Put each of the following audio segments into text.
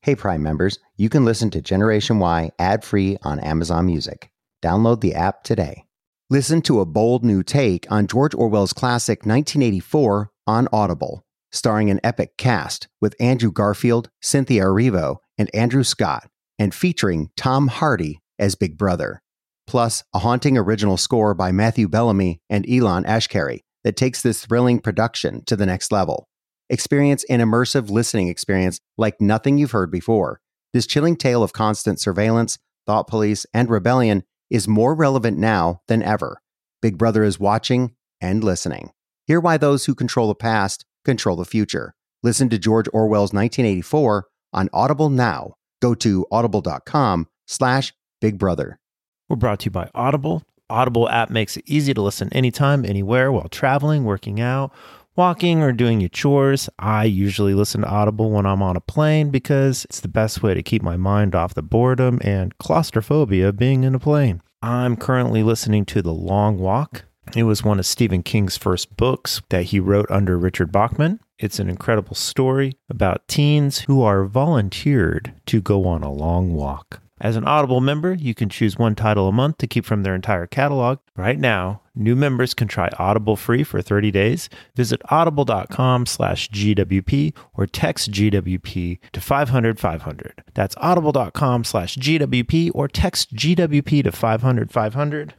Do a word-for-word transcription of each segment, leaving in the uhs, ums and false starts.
Hey Prime members, you can listen to Generation Y ad-free on Amazon Music. Download the app today. Listen to a bold new take on George Orwell's classic nineteen eighty-four on Audible, starring an epic cast with Andrew Garfield, Cynthia Erivo, and Andrew Scott, and featuring Tom Hardy as Big Brother. Plus, a haunting original score by Matthew Bellamy and Elon Ashkari that takes this thrilling production to the next level. Experience an immersive listening experience like nothing you've heard before. This chilling tale of constant surveillance, thought police, and rebellion is more relevant now than ever. Big Brother is watching and listening. Hear why those who control the past control the future. Listen to George Orwell's nineteen eighty-four on Audible now. Go to audible.com slash Big Brother. We're brought to you by Audible. Audible app makes it easy to listen anytime, anywhere, while traveling, working out, walking, or doing your chores. I usually listen to Audible when I'm on a plane because it's the best way to keep my mind off the boredom and claustrophobia of being in a plane. I'm currently listening to The Long Walk. It was one of Stephen King's first books that he wrote under Richard Bachman. It's an incredible story about teens who are volunteered to go on a long walk. As an Audible member, you can choose one title a month to keep from their entire catalog. Right now, new members can try Audible free for thirty days. Visit audible.com slash GWP or text G W P to five hundred five hundred. That's audible.com slash GWP or text G W P to five hundred five hundred.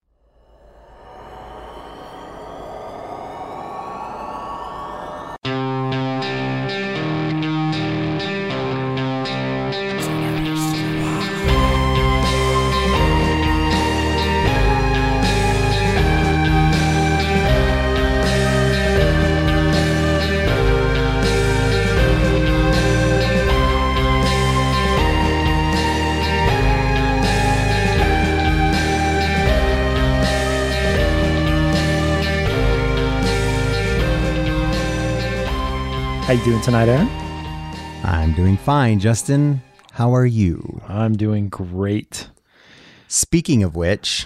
How you doing tonight, Aaron? I'm doing fine, Justin. How are you? I'm doing great. Speaking of which,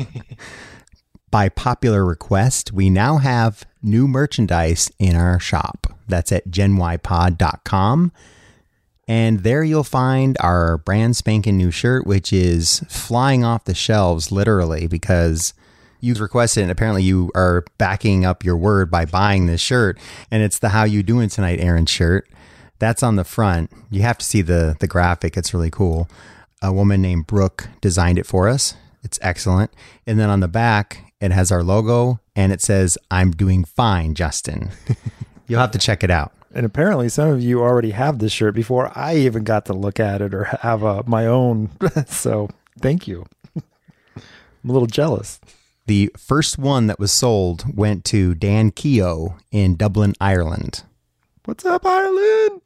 by popular request, we now have new merchandise in our shop. That's at gen y pod dot com. And there you'll find our brand spanking new shirt, which is flying off the shelves, literally, because you've requested it, and apparently you are backing up your word by buying this shirt. And it's the How You Doing Tonight, Aaron shirt. That's on the front. You have to see the, the graphic. It's really cool. A woman named Brooke designed it for us. It's excellent. And then on the back, it has our logo, and it says, "I'm doing fine, Justin." You'll have to check it out. And apparently some of you already have this shirt before I even got to look at it or have a, my own. So thank you. I'm a little jealous. The first one that was sold went to Dan Keogh in Dublin, Ireland. What's up, Ireland?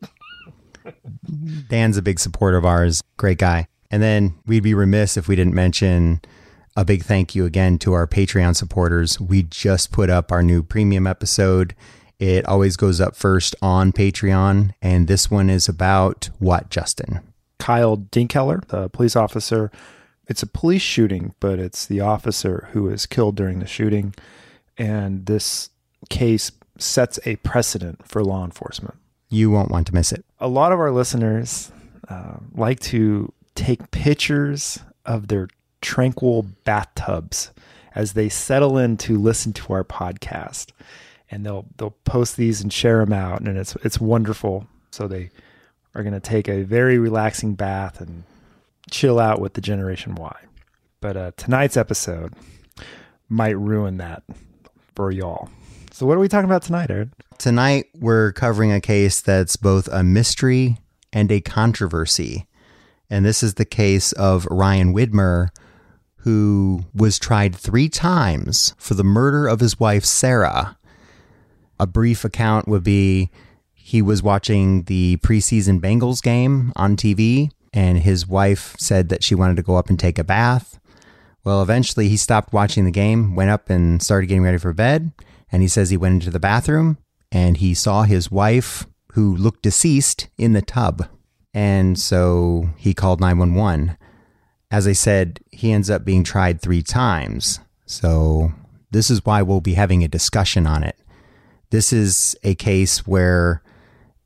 Dan's a big supporter of ours. Great guy. And then we'd be remiss if we didn't mention a big thank you again to our Patreon supporters. We just put up our new premium episode. It always goes up first on Patreon. And this one is about what, Justin? Kyle Dinkheller, the police officer. It's a police shooting, but it's the officer who is killed during the shooting. And this case sets a precedent for law enforcement. You won't want to miss it. A lot of our listeners uh, like to take pictures of their tranquil bathtubs as they settle in to listen to our podcast. And they'll they'll post these and share them out. And it's it's wonderful. So they are going to take a very relaxing bath and chill out with the Generation Y. But uh, tonight's episode might ruin that for y'all. So what are we talking about tonight, Aaron? Tonight, we're covering a case that's both a mystery and a controversy. And this is the case of Ryan Widmer, who was tried three times for the murder of his wife, Sarah. A brief account would be he was watching the preseason Bengals game on T V, and his wife said that she wanted to go up and take a bath. Well, eventually he stopped watching the game, went up and started getting ready for bed. And he says he went into the bathroom and he saw his wife, who looked deceased, in the tub. And so he called nine one one. As I said, he ends up being tried three times. So this is why we'll be having a discussion on it. This is a case where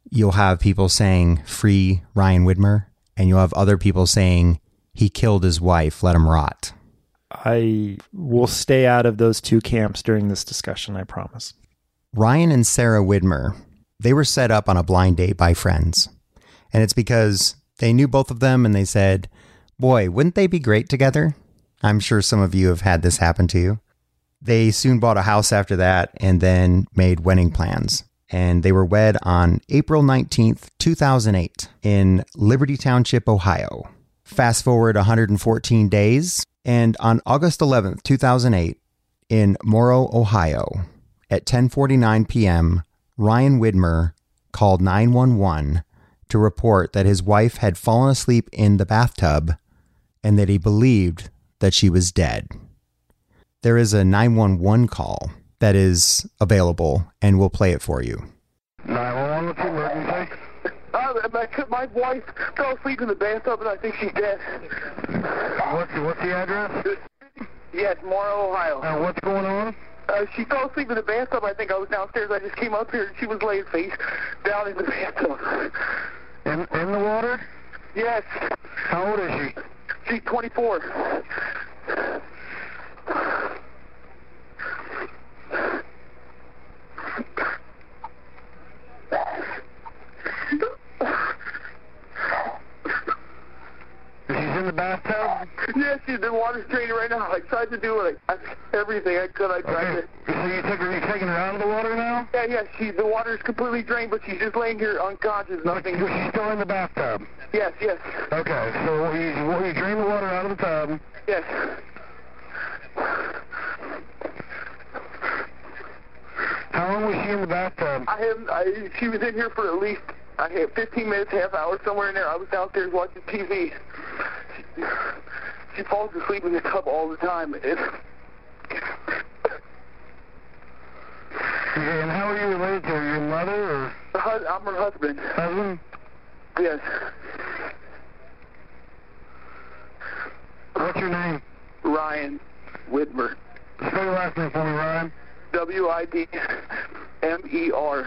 you'll have people saying, free Ryan Widmer, and you'll have other people saying, he killed his wife, let him rot. I will stay out of those two camps during this discussion, I promise. Ryan and Sarah Widmer, they were set up on a blind date by friends. And it's because they knew both of them and they said, boy, wouldn't they be great together? I'm sure some of you have had this happen to you. They soon bought a house after that and then made wedding plans. And they were wed on April nineteenth, two thousand eight in Liberty Township, Ohio. Fast forward one hundred fourteen days, and on August eleventh, two thousand eight, in Morrow, Ohio, at ten forty-nine p.m., Ryan Widmer called nine one one to report that his wife had fallen asleep in the bathtub and that he believed that she was dead. There is a nine one one call that is available, and we'll play it for you. nine one one, what's the emergency? Uh, my, my wife fell asleep in the bathtub, and I think she's dead. What's the, what's the address? Yes, Morrow, Ohio. Uh, what's going on? Uh, she fell asleep in the bathtub. I think I was downstairs. I just came up here, and she was laying face down in the bathtub. In, in the water? Yes. How old is she? She's twenty-four. She's in the bathtub? Yes, she's the water's draining right now. I tried to do it. I, everything I could. I tried okay. to. So you took her, you taking her out of the water now? Yeah, yeah. She the water's completely drained, but she's just laying here unconscious. Nothing. But she's still in the bathtub. Yes, yes. Okay. So you you drain the water out of the tub. Yes. How long was she in the bathtub? I have. I, she was in here for at least I have fifteen minutes, half hour, somewhere in there. I was downstairs watching T V. She, she falls asleep in the tub all the time. It, and how are you related to her? Your mother or? I'm her husband. Husband? Yes. What's your name? Ryan Widmer. Spell your last name for me, Ryan. W I D M E R.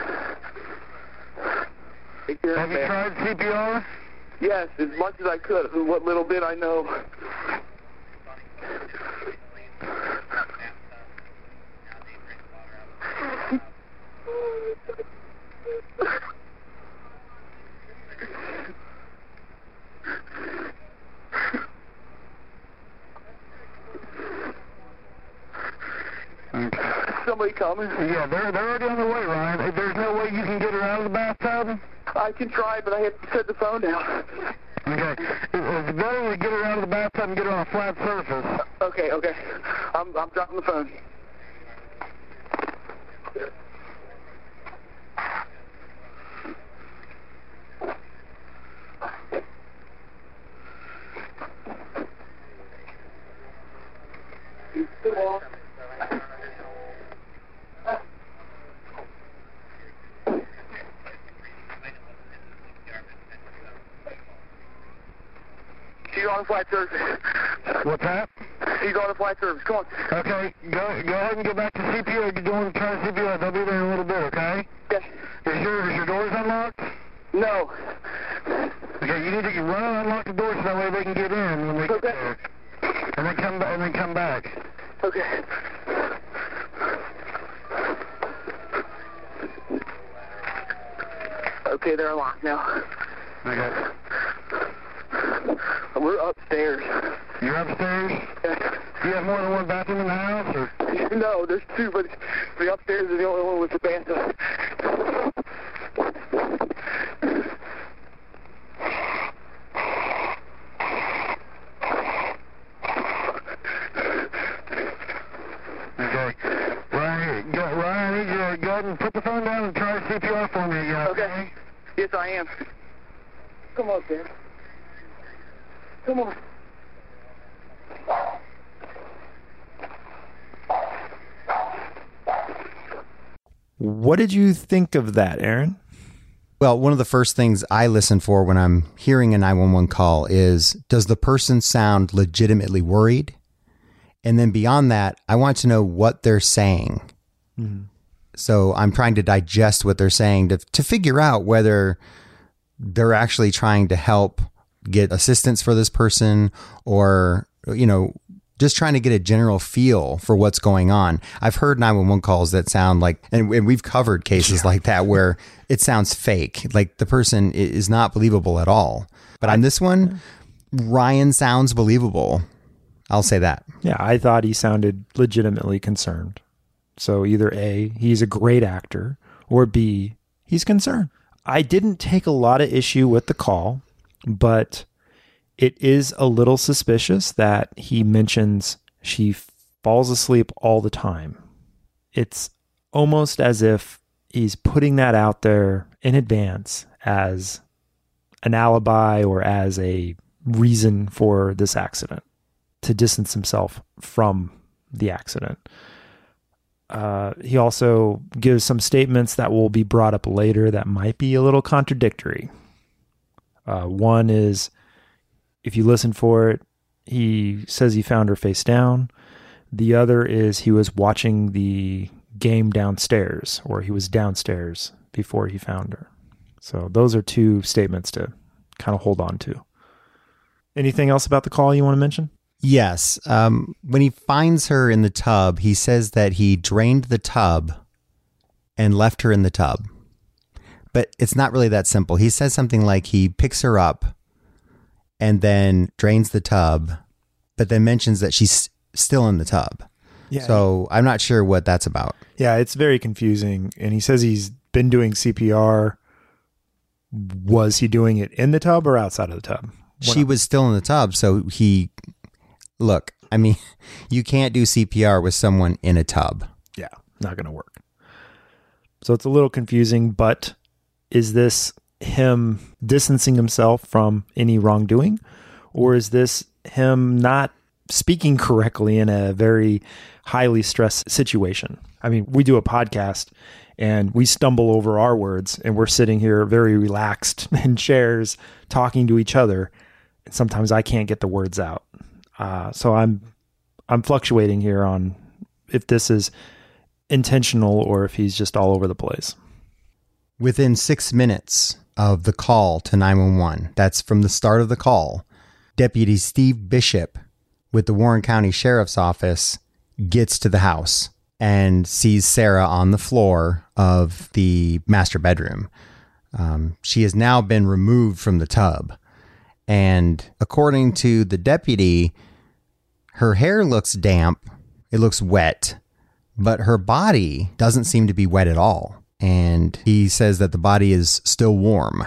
Have you tried C P R? Yes, as much as I could. What little bit I know. Somebody coming? Yeah, they're, they're already on the way, Ryan. There's no way you can get her out of the bathtub? I can try, but I have to set the phone down. Okay. It's better to get her out of the bathtub and get her on a flat surface. Okay, okay. I'm, I'm dropping the phone. She's on a flight service. What's that? She's on a flight service. Come on. Okay, go go ahead and go back to C P R. You're doing trying to C P R. They'll be there in a little bit, okay? Yes. Is your, is your doors unlocked? No. Okay, you need to run and unlock the doors so that way they can get in when they get Okay. there. And then come back. And then come back. Okay. Okay, they're unlocked now. Okay. We're upstairs. You're upstairs? Yes. Do you have more than one bathroom in the house, or? No, there's two, but the upstairs is the only one with the bathtub. Okay. Ryan, go, Ryan, I need you to go ahead and put the phone down and try C P R for me again. Okay. Yes, I am. Come on, Ben. Come on. What did you think of that, Aaron? Well, one of the first things I listen for when I'm hearing a nine one one call is, does the person sound legitimately worried? And then beyond that, I want to know what they're saying. Mm-hmm. So I'm trying to digest what they're saying to, to figure out whether they're actually trying to help get assistance for this person or, you know, just trying to get a general feel for what's going on. I've heard nine one one calls that sound like, and, and we've covered cases yeah. like that where it sounds fake, like the person is not believable at all. But on this one, Ryan sounds believable. I'll say that. Yeah, I thought he sounded legitimately concerned. So either A, he's a great actor, or B, he's concerned. I didn't take a lot of issue with the call, but it is a little suspicious that he mentions she falls asleep all the time. It's almost as if he's putting that out there in advance as an alibi or as a reason for this accident to distance himself from the accident. Uh, he also gives some statements that will be brought up later that might be a little contradictory. Uh, one is, if you listen for it, he says he found her face down. The other is he was watching the game downstairs, or he was downstairs before he found her. So those are two statements to kind of hold on to. Anything else about the call you want to mention? Yes. Um, when he finds her in the tub, he says that he drained the tub and left her in the tub. But it's not really that simple. He says something like he picks her up and then drains the tub, but then mentions that she's still in the tub. Yeah. So I'm not sure what that's about. Yeah, it's very confusing. And he says he's been doing C P R. Was he doing it in the tub or outside of the tub? What she was still in the tub, so he... Look, I mean, you can't do C P R with someone in a tub. Yeah, not going to work. So it's a little confusing, but is this him distancing himself from any wrongdoing? Or is this him not speaking correctly in a very highly stressed situation? I mean, we do a podcast and we stumble over our words and we're sitting here very relaxed in chairs talking to each other. And sometimes I can't get the words out. Uh, so I'm I'm fluctuating here on if this is intentional or if he's just all over the place. Within six minutes of the call to nine one one, that's from the start of the call, Deputy Steve Bishop with the Warren County Sheriff's Office gets to the house and sees Sarah on the floor of the master bedroom. Um, she has now been removed from the tub. And according to the deputy, her hair looks damp, it looks wet, but her body doesn't seem to be wet at all. And he says that the body is still warm.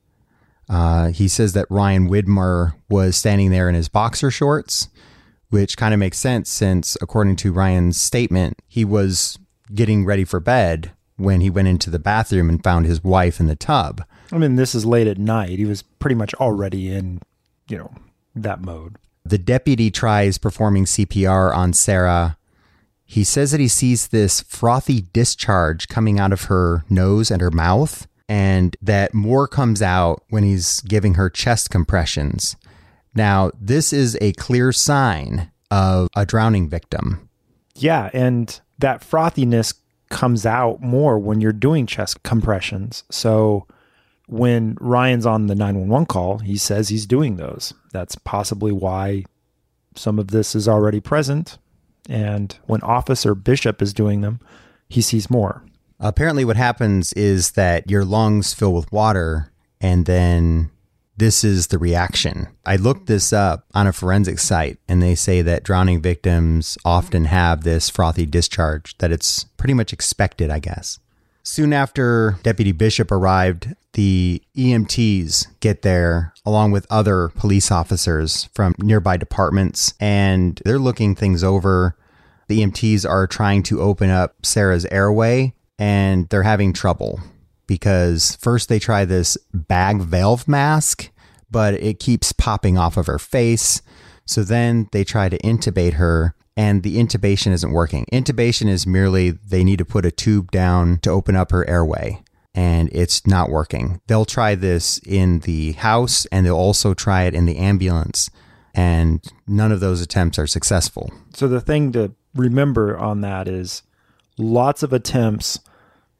Uh, he says that Ryan Widmer was standing there in his boxer shorts, which kind of makes sense since, according to Ryan's statement, he was getting ready for bed when he went into the bathroom and found his wife in the tub. I mean, this is late at night. He was pretty much already in, you know, that mode. The deputy tries performing C P R on Sarah. He says that he sees this frothy discharge coming out of her nose and her mouth, and that more comes out when he's giving her chest compressions. Now, this is a clear sign of a drowning victim. Yeah, and that frothiness comes out more when you're doing chest compressions. So when Ryan's on the nine one one call, he says he's doing those. That's possibly why some of this is already present. And when Officer Bishop is doing them, he sees more. Apparently what happens is that your lungs fill with water, and then this is the reaction. I looked this up on a forensic site, and they say that drowning victims often have this frothy discharge, that it's pretty much expected, I guess. Soon after Deputy Bishop arrived, the E M Ts get there along with other police officers from nearby departments, and they're looking things over. The E M Ts are trying to open up Sarah's airway, and they're having trouble because first they try this bag valve mask, but it keeps popping off of her face. So then they try to intubate her, and the intubation isn't working. Intubation is merely they need to put a tube down to open up her airway, and it's not working. They'll try this in the house, and they'll also try it in the ambulance, and none of those attempts are successful. So the thing to remember on that is lots of attempts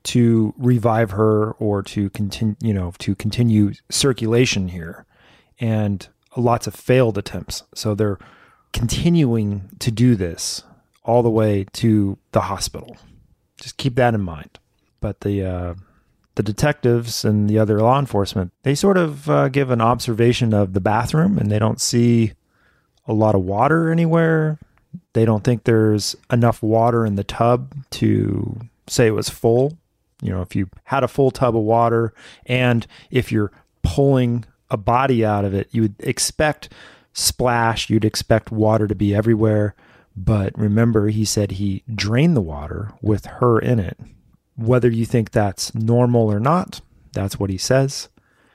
to revive her or to continue, you know, to continue circulation here, and lots of failed attempts. So they're continuing to do this all the way to the hospital. Just keep that in mind. But the uh, the detectives and the other law enforcement, they sort of uh, give an observation of the bathroom, and they don't see a lot of water anywhere. They don't think there's enough water in the tub to say it was full. You know, if you had a full tub of water and if you're pulling a body out of it, you would expect splash, you'd expect water to be everywhere. But remember, he said he drained the water with her in it. Whether you think that's normal or not, that's what he says.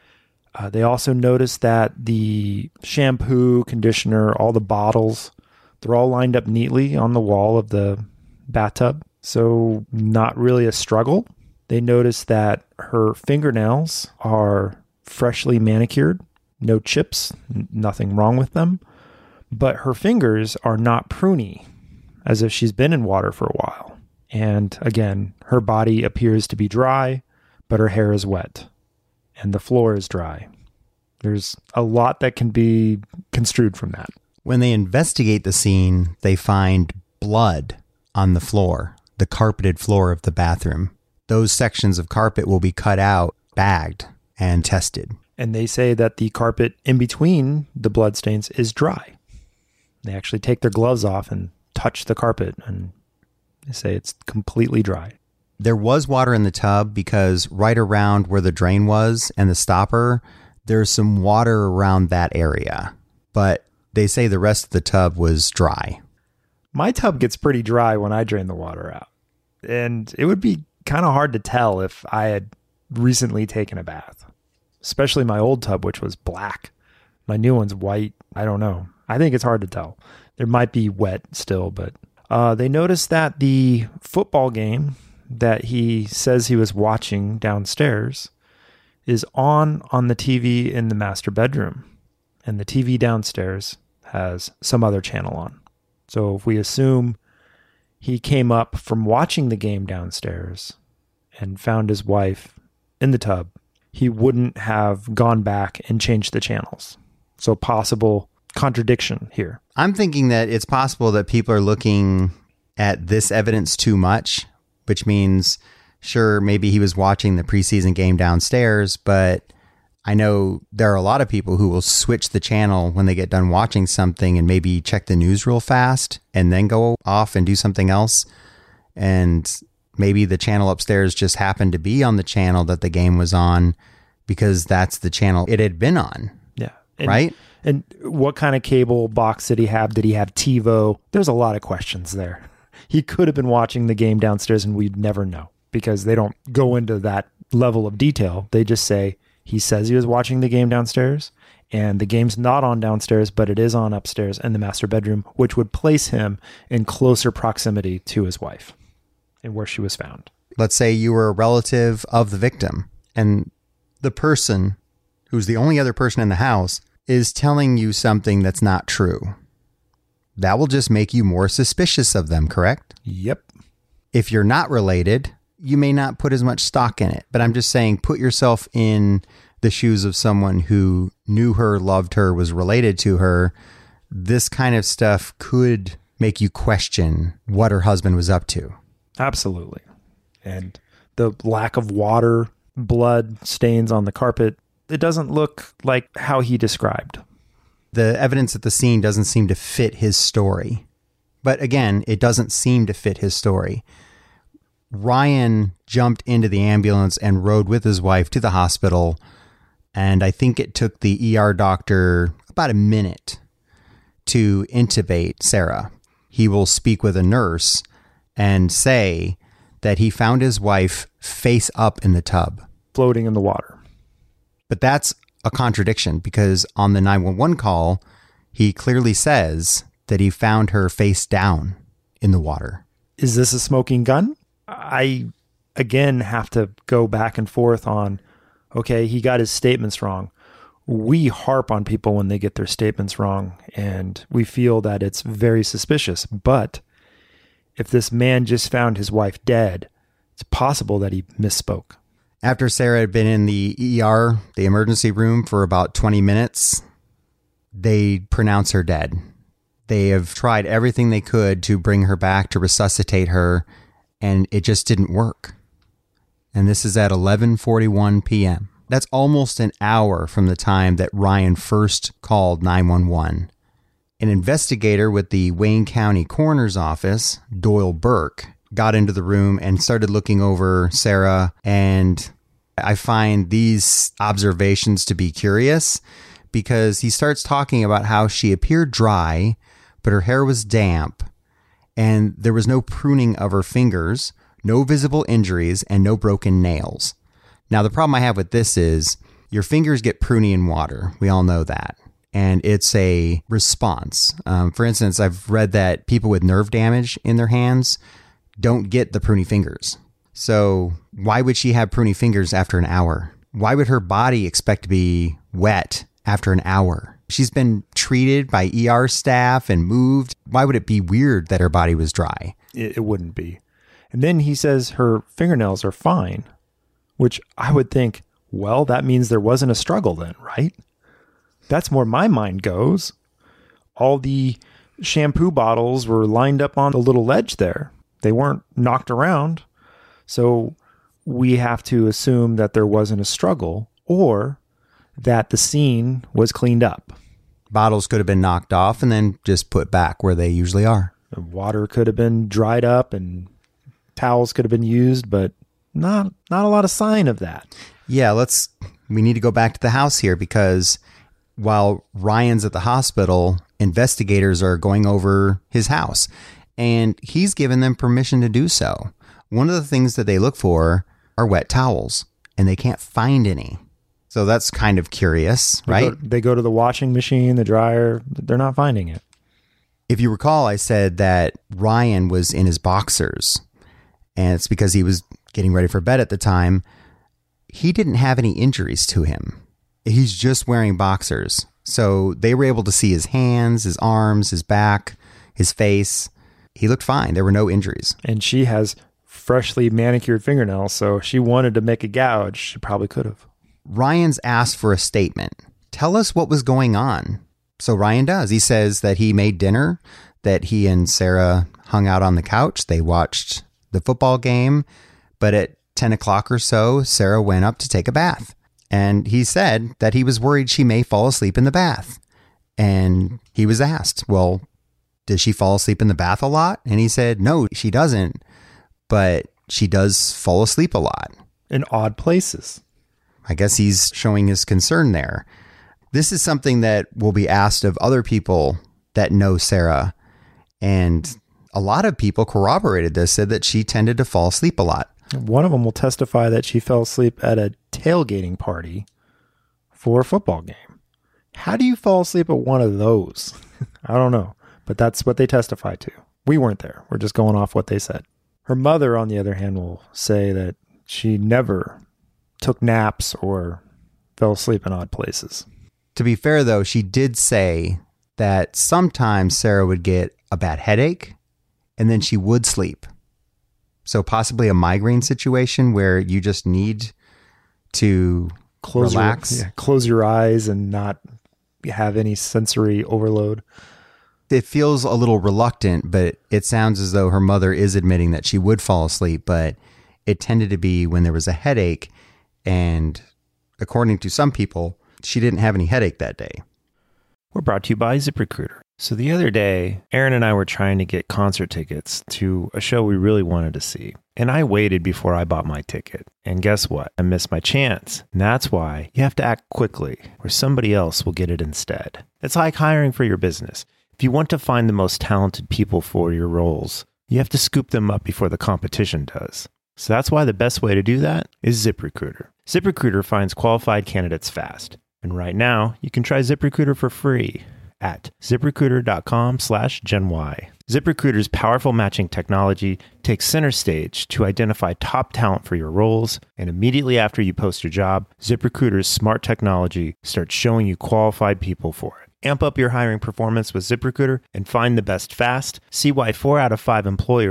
Uh, they also noticed that the shampoo, conditioner, all the bottles, they're all lined up neatly on the wall of the bathtub. So not really a struggle. They noticed that her fingernails are freshly manicured, no chips, n- nothing wrong with them. But her fingers are not pruny, as if she's been in water for a while. And again, her body appears to be dry, but her hair is wet, and the floor is dry. There's a lot that can be construed from that. When they investigate the scene, they find blood on the floor, the carpeted floor of the bathroom. Those sections of carpet will be cut out, bagged, and tested. And they say that the carpet in between the bloodstains is dry. They actually take their gloves off and touch the carpet, and they say it's completely dry. There was water in the tub because right around where the drain was and the stopper, there's some water around that area. But they say the rest of the tub was dry. My tub gets pretty dry when I drain the water out. And it would be kind of hard to tell if I had recently taken a bath, especially my old tub, which was black. My new one's white. I don't know. I think it's hard to tell. There might be wet still, but uh, they noticed that the football game that he says he was watching downstairs is on on the T V in the master bedroom. And the T V downstairs has some other channel on. So if we assume he came up from watching the game downstairs and found his wife in the tub, he wouldn't have gone back and changed the channels. So possible contradiction here. I'm thinking that it's possible that people are looking at this evidence too much, which means, sure, maybe he was watching the preseason game downstairs, but I know there are a lot of people who will switch the channel when they get done watching something and maybe check the news real fast and then go off and do something else. And maybe the channel upstairs just happened to be on the channel that the game was on because that's the channel it had been on. Yeah. And, right? And what kind of cable box did he have? Did he have TiVo? There's a lot of questions there. He could have been watching the game downstairs and we'd never know because they don't go into that level of detail. They just say, he says he was watching the game downstairs, and the game's not on downstairs, but it is on upstairs in the master bedroom, which would place him in closer proximity to his wife and where she was found. Let's say you were a relative of the victim, and the person who's the only other person in the house is telling you something that's not true. That will just make you more suspicious of them, correct? Yep. If you're not related, you may not put as much stock in it, but I'm just saying, put yourself in the shoes of someone who knew her, loved her, was related to her. This kind of stuff could make you question what her husband was up to. Absolutely. And the lack of water, blood stains on the carpet, it doesn't look like how he described. The evidence at the scene doesn't seem to fit his story. But again, it doesn't seem to fit his story. Ryan jumped into the ambulance and rode with his wife to the hospital. And I think it took the E R doctor about a minute to intubate Sarah. He will speak with a nurse and say that he found his wife face up in the tub, floating in the water. But that's a contradiction because on the nine one one call, he clearly says that he found her face down in the water. Is this a smoking gun? I, again, have to go back and forth on, okay, he got his statements wrong. We harp on people when they get their statements wrong, and we feel that it's very suspicious. But if this man just found his wife dead, It's possible that he misspoke. After Sarah had been in the E R, the emergency room, for about twenty minutes, they pronounce her dead. They have tried everything they could to bring her back, to resuscitate her, and it just didn't work. And this is at eleven forty-one p.m. That's almost an hour from the time that Ryan first called nine one one. An investigator with the Wayne County Coroner's Office, Doyle Burke, got into the room and started looking over Sarah. And I find these observations to be curious because he starts talking about how she appeared dry, but her hair was damp and there was no pruning of her fingers, no visible injuries, and no broken nails. Now, the problem I have with this is your fingers get pruny in water. We all know that. And it's a response. Um, for instance, I've read that people with nerve damage in their hands don't get the pruny fingers. So why would she have pruny fingers after an hour? Why would her body expect to be wet after an hour? She's been treated by E R staff and moved. Why would it be weird that her body was dry? It, it wouldn't be. And then he says her fingernails are fine, which I would think, well, that means there wasn't a struggle then, right? That's where my mind goes. All the shampoo bottles were lined up on the little ledge there. They weren't knocked around. So we have to assume that there wasn't a struggle or that the scene was cleaned up. Bottles could have been knocked off and then just put back where they usually are. The water could have been dried up and towels could have been used, but not not a lot of sign of that. Yeah, let's we need to go back to the house here because while Ryan's at the hospital, investigators are going over his house and he's given them permission to do so. One of the things that they look for are wet towels and they can't find any. So that's kind of curious, They right? go, they go to the washing machine, the dryer, they're not finding it. If you recall, I said that Ryan was in his boxers and it's because he was getting ready for bed at the time. He didn't have any injuries to him. He's just wearing boxers. So they were able to see his hands, his arms, his back, his face. He looked fine. There were no injuries. And she has freshly manicured fingernails, so if she wanted to make a gouge, she probably could have. Ryan's asked for a statement. Tell us what was going on. So Ryan does. He says that he made dinner, that he and Sarah hung out on the couch. They watched the football game, but at ten o'clock or so, Sarah went up to take a bath. And he said that he was worried she may fall asleep in the bath. And he was asked, well, does she fall asleep in the bath a lot? And he said, no, she doesn't, but she does fall asleep a lot. In odd places. I guess he's showing his concern there. This is something that will be asked of other people that know Sarah. And a lot of people corroborated this, said that she tended to fall asleep a lot. One of them will testify that she fell asleep at a tailgating party for a football game. How do you fall asleep at one of those? I don't know, but that's what they testify to. We weren't there. We're just going off what they said. Her mother, on the other hand, will say that she never took naps or fell asleep in odd places. To be fair, though, she did say that sometimes Sarah would get a bad headache and then she would sleep. So possibly a migraine situation where you just need to close relax. Your, yeah, close your eyes and not have any sensory overload. It feels a little reluctant, but it sounds as though her mother is admitting that she would fall asleep, but it tended to be when there was a headache. And according to some people, she didn't have any headache that day. We're brought to you by ZipRecruiter. So the other day, Aaron and I were trying to get concert tickets to a show we really wanted to see. And I waited before I bought my ticket. And guess what? I missed my chance. And that's why you have to act quickly, or somebody else will get it instead. It's like hiring for your business. If you want to find the most talented people for your roles, you have to scoop them up before the competition does. So that's why the best way to do that is ZipRecruiter. ZipRecruiter finds qualified candidates fast. And right now, you can try ZipRecruiter for free at ZipRecruiter.com slash GenY. ZipRecruiter's powerful matching technology takes center stage to identify top talent for your roles. And immediately after you post your job, ZipRecruiter's smart technology starts showing you qualified people for it. Amp up your hiring performance with ZipRecruiter and find the best fast. See why four out of five employers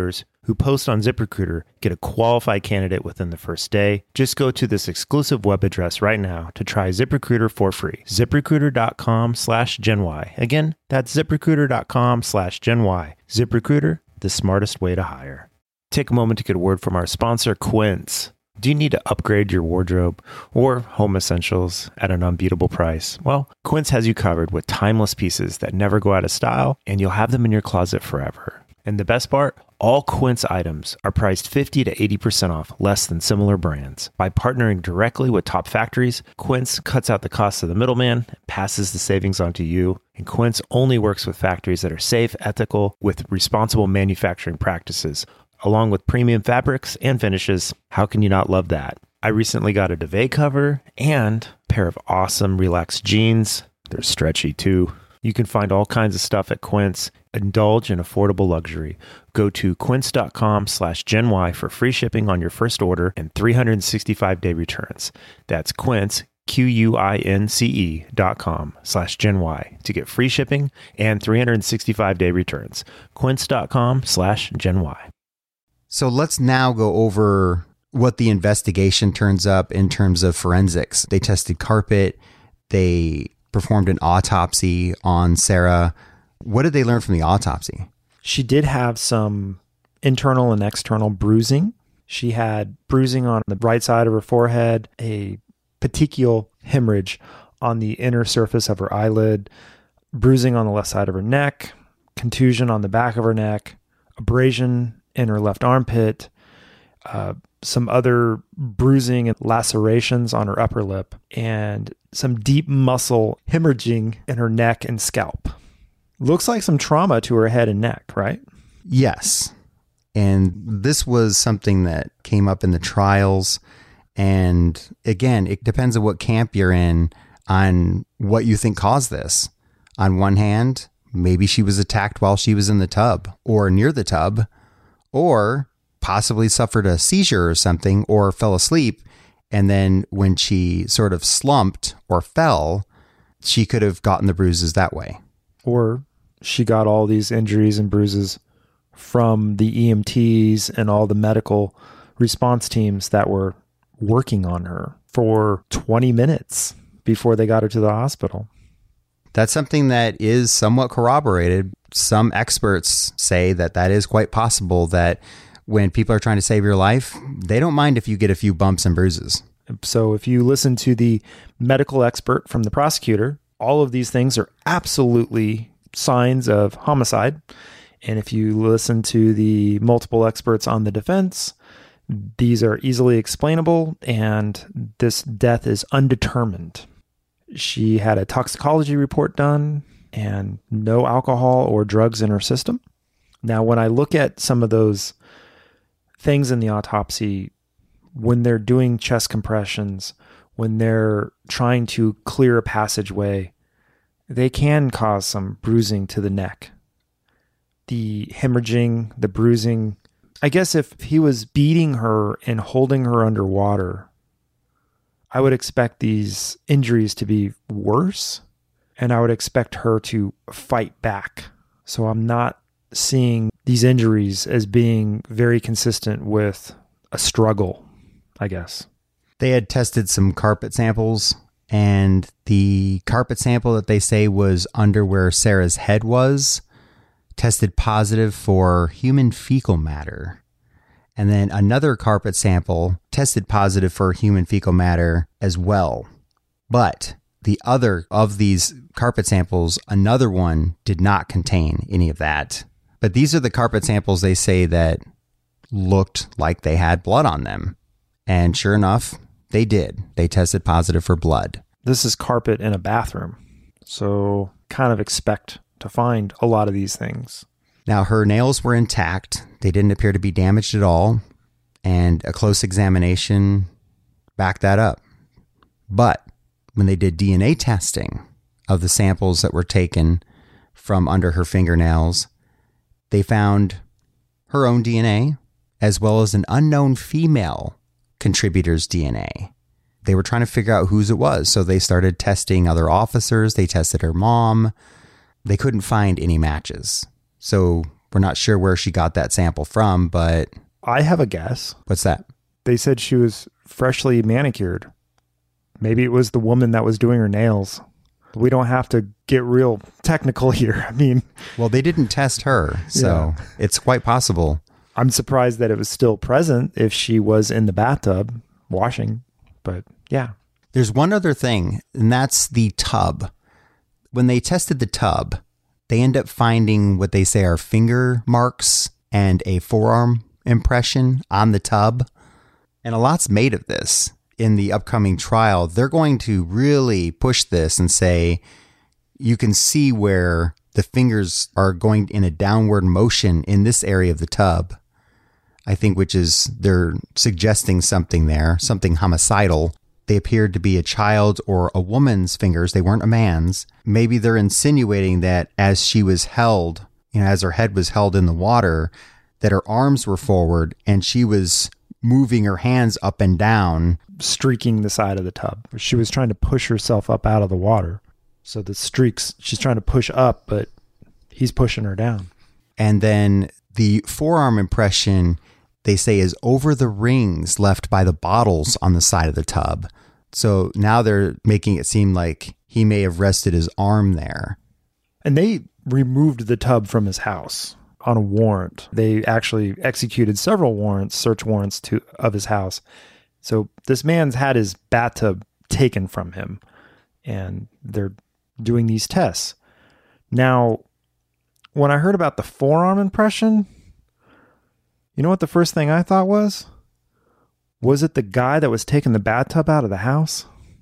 who post on ZipRecruiter get a qualified candidate within the first day. Just go to this exclusive web address right now to try ZipRecruiter for free. ZipRecruiter.com slash GenY. Again, that's ZipRecruiter.com slash GenY. ZipRecruiter, the smartest way to hire. Take a moment to get a word from our sponsor, Quince. Do you need to upgrade your wardrobe or home essentials at an unbeatable price? Well, Quince has you covered with timeless pieces that never go out of style, and you'll have them in your closet forever. And the best part? All Quince items are priced fifty to eighty percent off less than similar brands. By partnering directly with top factories, Quince cuts out the cost of the middleman and passes the savings on to you. And Quince only works with factories that are safe, ethical, with responsible manufacturing practices, along with premium fabrics and finishes. How can you not love that? I recently got a duvet cover and a pair of awesome relaxed jeans. They're stretchy too. You can find all kinds of stuff at Quince. Indulge in affordable luxury. Go to quince.com slash GenY for free shipping on your first order and three hundred sixty-five day returns. That's Quince, Q-U-I-N-C-E dot com slash GenY to get free shipping and three hundred sixty-five day returns. Quince.com slash GenY. So let's now go over what the investigation turns up in terms of forensics. They tested carpet. They performed an autopsy on Sarah. What did they learn from the autopsy? She did have some internal and external bruising. She had bruising on the right side of her forehead, a petechial hemorrhage on the inner surface of her eyelid, bruising on the left side of her neck, contusion on the back of her neck, abrasion in her left armpit, uh, some other bruising and lacerations on her upper lip, and some deep muscle hemorrhaging in her neck and scalp. Looks like some trauma to her head and neck, right? Yes. And this was something that came up in the trials. And again, it depends on what camp you're in on what you think caused this. On one hand, maybe she was attacked while she was in the tub or near the tub, or possibly suffered a seizure or something, or fell asleep. And then when she sort of slumped or fell, she could have gotten the bruises that way. Or she got all these injuries and bruises from the E M Ts and all the medical response teams that were working on her for twenty minutes before they got her to the hospital. That's something that is somewhat corroborated. Some experts say that that is quite possible, that when people are trying to save your life, they don't mind if you get a few bumps and bruises. So if you listen to the medical expert from the prosecutor, all of these things are absolutely signs of homicide. And if you listen to the multiple experts on the defense, these are easily explainable, and this death is undetermined. She had a toxicology report done and no alcohol or drugs in her system. Now, when I look at some of those things in the autopsy, when they're doing chest compressions, when they're trying to clear a passageway, they can cause some bruising to the neck. The hemorrhaging, the bruising. I guess if he was beating her and holding her underwater, I would expect these injuries to be worse, and I would expect her to fight back. So I'm not seeing these injuries as being very consistent with a struggle, I guess. They had tested some carpet samples, and the carpet sample that they say was under where Sarah's head was tested positive for human fecal matter. And then another carpet sample tested positive for human fecal matter as well. But the other of these carpet samples, another one did not contain any of that. But these are the carpet samples they say that looked like they had blood on them. And sure enough, they did. They tested positive for blood. This is carpet in a bathroom. So kind of expect to find a lot of these things. Now, her nails were intact. They didn't appear to be damaged at all. And a close examination backed that up. But when they did D N A testing of the samples that were taken from under her fingernails, they found her own D N A as well as an unknown female contributor's D N A. They were trying to figure out whose it was. So they started testing other officers. They tested her mom. They couldn't find any matches. So We're not sure where she got that sample from, but I have a guess. What's that? They said she was freshly manicured. Maybe it was the woman that was doing her nails. We don't have to get real technical here. I mean, well, they didn't test her, so yeah. It's quite possible. I'm surprised that it was still present if she was in the bathtub washing, but yeah. There's one other thing, and that's the tub. When they tested the tub, they end up finding what they say are finger marks and a forearm impression on the tub. And a lot's made of this. In the upcoming trial, they're going to really push this and say, you can see where the fingers are going in a downward motion in this area of the tub. I think, which is, they're suggesting something there, something homicidal. They appeared to be a child or a woman's fingers. They weren't a man's. Maybe they're insinuating that as she was held, you know, as her head was held in the water, that her arms were forward and she was moving her hands up and down, streaking the side of the tub. She was trying to push herself up out of the water. So the streaks, she's trying to push up, but he's pushing her down. And then the forearm impression, they say, is over the rings left by the bottles on the side of the tub. So now they're making it seem like he may have rested his arm there. And they removed the tub from his house on a warrant. They actually executed several warrants, search warrants to of his house. So this man's had his bathtub taken from him, and they're doing these tests. Now, when I heard about the forearm impression, you know what the first thing I thought was? Was it the guy that was taking the bathtub out of the house?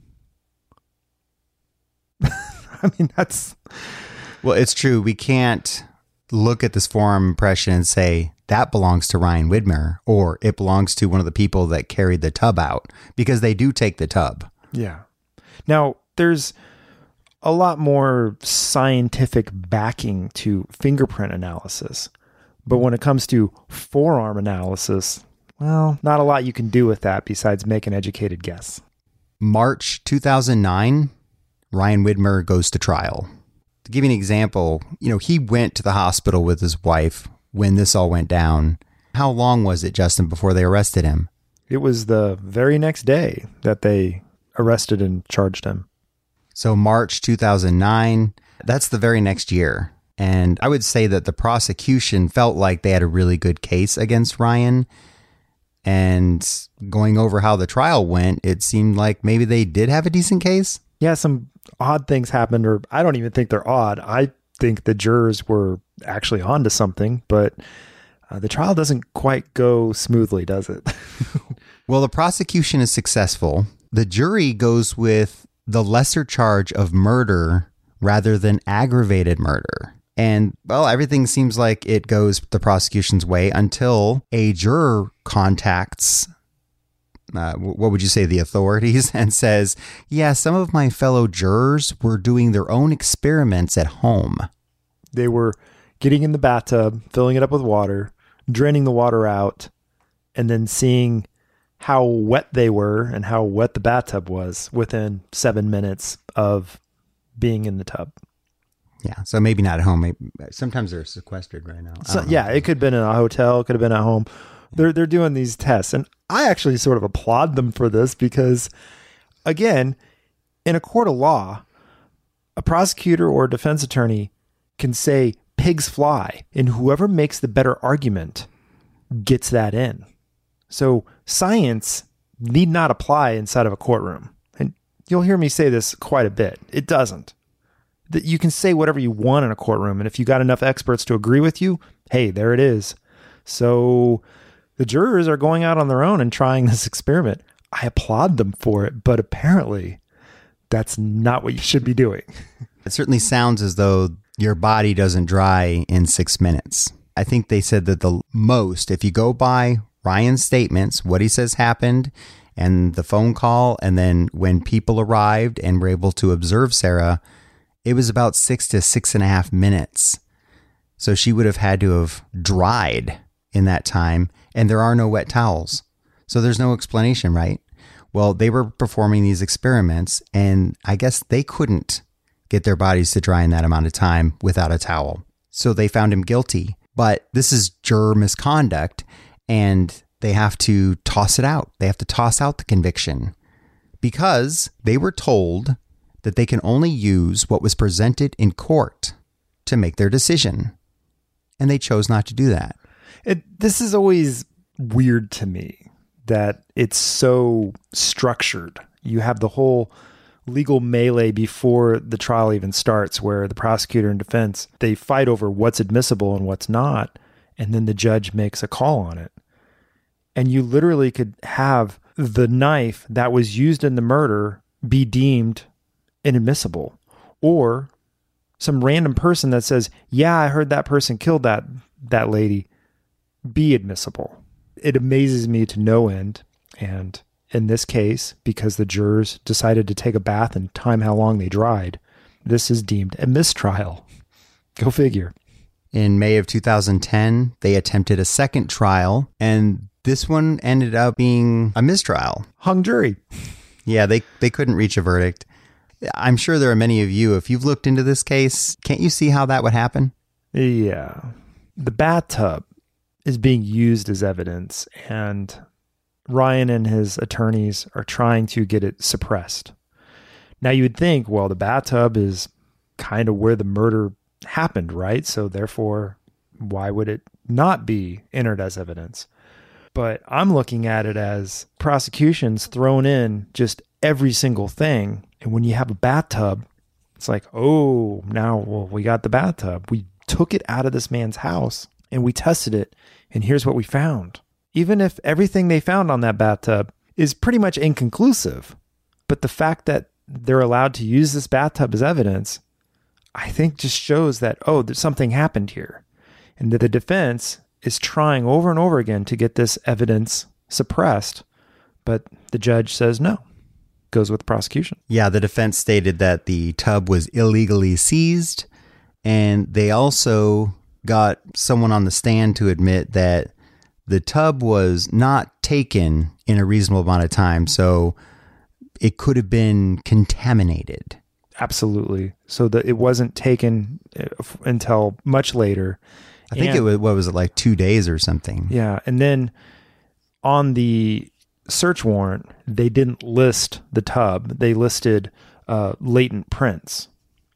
I mean, that's... Well, it's true. We can't look at this forearm impression and say that belongs to Ryan Widmer or it belongs to one of the people that carried the tub out, because they do take the tub. Yeah. Now, there's a lot more scientific backing to fingerprint analysis. But when it comes to forearm analysis, well, not a lot you can do with that besides make an educated guess. March two thousand nine, Ryan Widmer goes to trial. To give you an example, you know, he went to the hospital with his wife when this all went down. How long was it, Justin, before they arrested him? It was the very next day that they arrested and charged him. So March two thousand nine, that's the very next year. And I would say that the prosecution felt like they had a really good case against Ryan. And going over how the trial went, it seemed like maybe they did have a decent case. Yeah, some odd things happened, or I don't even think they're odd. I think the jurors were actually onto something, but uh, the trial doesn't quite go smoothly, does it? Well, the prosecution is successful. The jury goes with the lesser charge of murder rather than aggravated murder. And, well, everything seems like it goes the prosecution's way until a juror contacts, uh, what would you say, the authorities, and says, yeah, some of my fellow jurors were doing their own experiments at home. They were getting in the bathtub, filling it up with water, draining the water out, and then seeing how wet they were and how wet the bathtub was within seven minutes of being in the tub. Yeah, so maybe not at home. Maybe, sometimes they're sequestered right now. So, yeah, it could have been in a hotel, it could have been at home. They're they're doing these tests, and I actually sort of applaud them for this because, again, in a court of law, a prosecutor or a defense attorney can say pigs fly, and whoever makes the better argument gets that in. So science need not apply inside of a courtroom. And you'll hear me say this quite a bit. It doesn't. That you can say whatever you want in a courtroom, and if you got enough experts to agree with you, hey, there it is. So the jurors are going out on their own and trying this experiment. I applaud them for it, but apparently that's not what you should be doing. It certainly sounds as though your body doesn't dry in six minutes. I think they said that the most, if you go by Ryan's statements, what he says happened, and the phone call, and then when people arrived and were able to observe Sarah, it was about six to six and a half minutes. So she would have had to have dried in that time, and there are no wet towels. So there's no explanation, right? Well, they were performing these experiments, and I guess they couldn't get their bodies to dry in that amount of time without a towel. So they found him guilty. But this is juror misconduct, and they have to toss it out. They have to toss out the conviction because they were told that they can only use what was presented in court to make their decision. And they chose not to do that. It, this is always weird to me that it's so structured. You have the whole legal melee before the trial even starts, where the prosecutor and defense, they fight over what's admissible and what's not, and then the judge makes a call on it. And you literally could have the knife that was used in the murder be deemed inadmissible, or some random person that says, yeah, I heard that person killed that that lady, be admissible. It amazes me to no end. And in this case, because the jurors decided to take a bath and time how long they dried, this is deemed a mistrial. Go figure. In May of two thousand ten, they attempted a second trial, and this one ended up being a mistrial. Hung jury. Yeah, they, they couldn't reach a verdict. I'm sure there are many of you, if you've looked into this case, can't you see how that would happen? Yeah. The bathtub is being used as evidence, and Ryan and his attorneys are trying to get it suppressed. Now you would think, well, the bathtub is kind of where the murder happened, right? So therefore, why would it not be entered as evidence? But I'm looking at it as prosecution's thrown in just every single thing. And when you have a bathtub, it's like, oh, now, well, we got the bathtub. We took it out of this man's house and we tested it. And here's what we found. Even if everything they found on that bathtub is pretty much inconclusive, but the fact that they're allowed to use this bathtub as evidence, I think just shows that, oh, there's something happened here. And that the defense is trying over and over again to get this evidence suppressed, but the judge says no, goes with the prosecution. Yeah, the defense stated that the tub was illegally seized, and they also got someone on the stand to admit that the tub was not taken in a reasonable amount of time, so it could have been contaminated. Absolutely. So that it wasn't taken until much later. I think and, it was, what was it, like two days or something? Yeah. And then on the search warrant, they didn't list the tub. They listed uh, latent prints.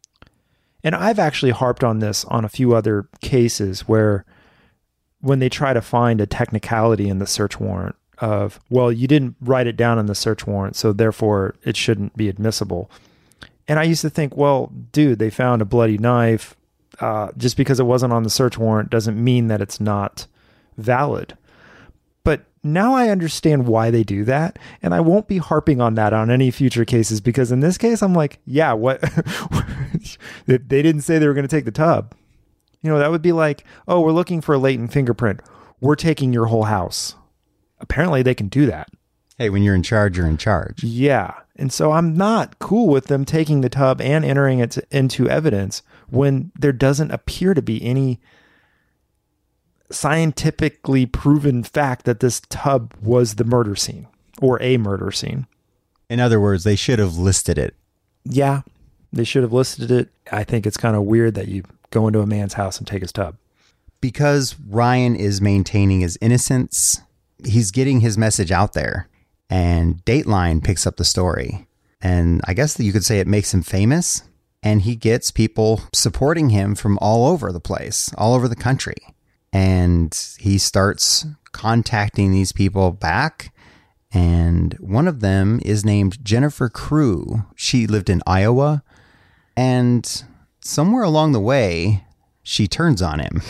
And I've actually harped on this on a few other cases where when they try to find a technicality in the search warrant of, well, you didn't write it down in the search warrant, so therefore it shouldn't be admissible. And I used to think, well, dude, they found a bloody knife. Uh, just because it wasn't on the search warrant doesn't mean that it's not valid. But now I understand why they do that. And I won't be harping on that on any future cases, because in this case, I'm like, yeah, what? They didn't say they were going to take the tub. You know, that would be like, oh, we're looking for a latent fingerprint. We're taking your whole house. Apparently they can do that. Hey, when you're in charge, you're in charge. Yeah. And so I'm not cool with them taking the tub and entering it into evidence when there doesn't appear to be any scientifically proven fact that this tub was the murder scene or a murder scene. In other words, they should have listed it. Yeah, they should have listed it. I think it's kind of weird that you go into a man's house and take his tub. Because Ryan is maintaining his innocence, he's getting his message out there. And Dateline picks up the story. And I guess that you could say it makes him famous. And he gets people supporting him from all over the place, all over the country. And he starts contacting these people back. And one of them is named Jennifer Crew. She lived in Iowa. And somewhere along the way, she turns on him.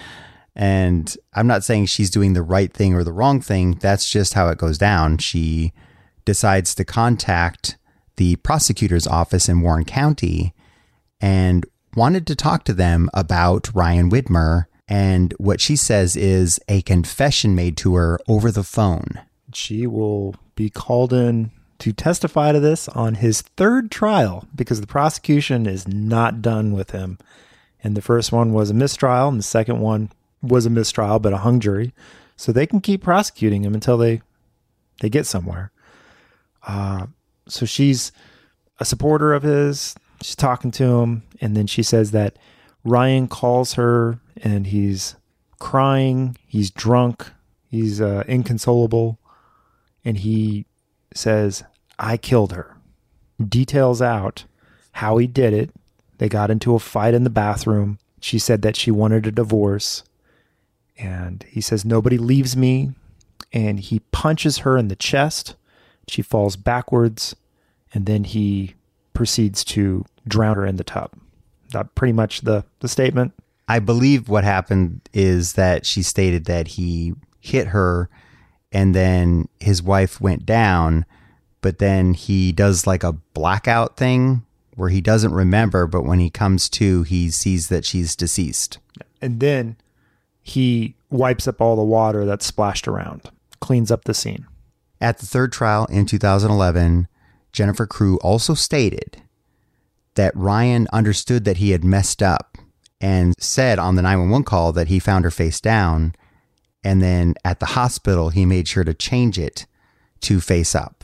And I'm not saying she's doing the right thing or the wrong thing. That's just how it goes down. She decides to contact the prosecutor's office in Warren County and wanted to talk to them about Ryan Widmer. And what she says is a confession made to her over the phone. She will be called in to testify to this on his third trial because the prosecution is not done with him. And the first one was a mistrial, and the second one was a mistrial, but a hung jury. So they can keep prosecuting him until they they get somewhere. Uh, so she's a supporter of his. She's talking to him, and then she says that Ryan calls her, and he's crying. He's drunk. He's uh, inconsolable. And he says, I killed her. Details out how he did it. They got into a fight in the bathroom. She said that she wanted a divorce. And he says, nobody leaves me. And he punches her in the chest. She falls backwards. And then he proceeds to drown her in the tub. That pretty much the, the statement. I believe what happened is that she stated that he hit her and then his wife went down, but then he does like a blackout thing where he doesn't remember, but when he comes to, he sees that she's deceased. And then he wipes up all the water that's splashed around, cleans up the scene. At the third trial in two thousand eleven, Jennifer Crew also stated that Ryan understood that he had messed up and said on the nine one one call that he found her face down. And then at the hospital, he made sure to change it to face up.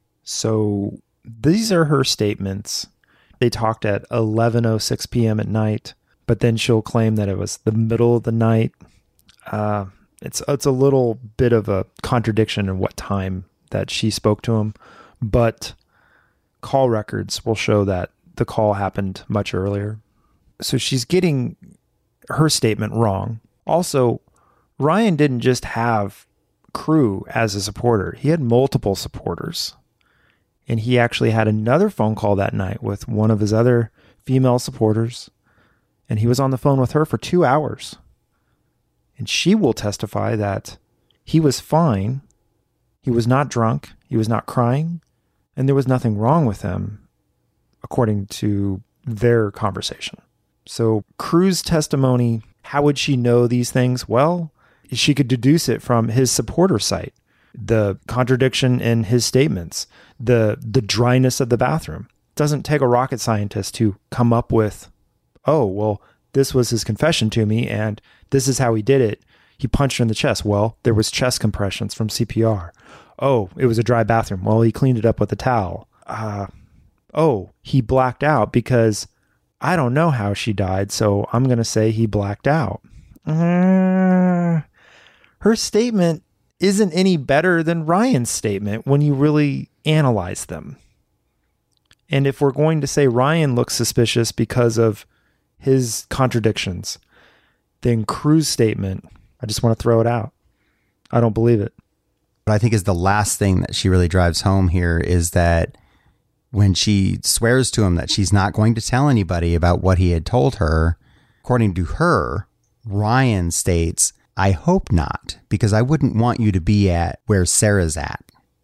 So these are her statements. They talked at eleven oh six p.m. at night, but then she'll claim that it was the middle of the night. Uh, it's it's a little bit of a contradiction in what time that she spoke to him, but call records will show that the call happened much earlier. So she's getting her statement wrong. Also, Ryan didn't just have Crew as a supporter. He had multiple supporters. And he actually had another phone call that night with one of his other female supporters. And he was on the phone with her for two hours. And she will testify that he was fine. He was not drunk. He was not crying. And there was nothing wrong with him, according to their conversation. So Crew's testimony, how would she know these things? Well, she could deduce it from his supporter site, the contradiction in his statements, the the dryness of the bathroom. It doesn't take a rocket scientist to come up with, oh, well, this was his confession to me, and this is how he did it. He punched her in the chest. Well, there was chest compressions from C P R. Oh, it was a dry bathroom. Well, he cleaned it up with a towel. Uh, oh, he blacked out because I don't know how she died, so I'm going to say he blacked out. Uh, her statement isn't any better than Ryan's statement when you really analyze them. And if we're going to say Ryan looks suspicious because of his contradictions, then Crew's statement, I just want to throw it out. I don't believe it. What I think is the last thing that she really drives home here is that when she swears to him that she's not going to tell anybody about what he had told her, according to her, Ryan states, I hope not, because I wouldn't want you to be at where Sarah's at.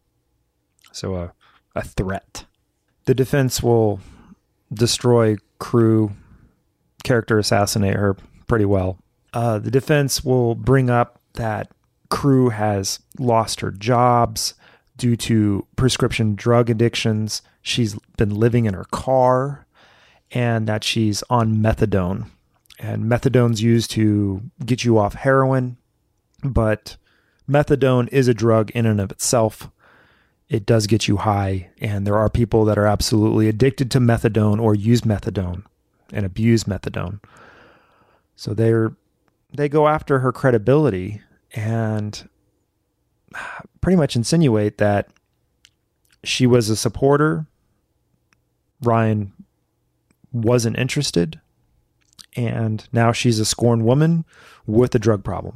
So a, a threat. The defense will destroy Crew, character assassinate her pretty well. Uh, the defense will bring up that Crew has lost her jobs due to prescription drug addictions. She's been living in her car, and that she's on methadone. And methadone's used to get you off heroin, but methadone is a drug in and of itself. It does get you high, and there are people that are absolutely addicted to methadone or use methadone and abuse methadone. So they're they go after her credibility and pretty much insinuate that she was a supporter. Ryan wasn't interested. And now she's a scorned woman with a drug problem.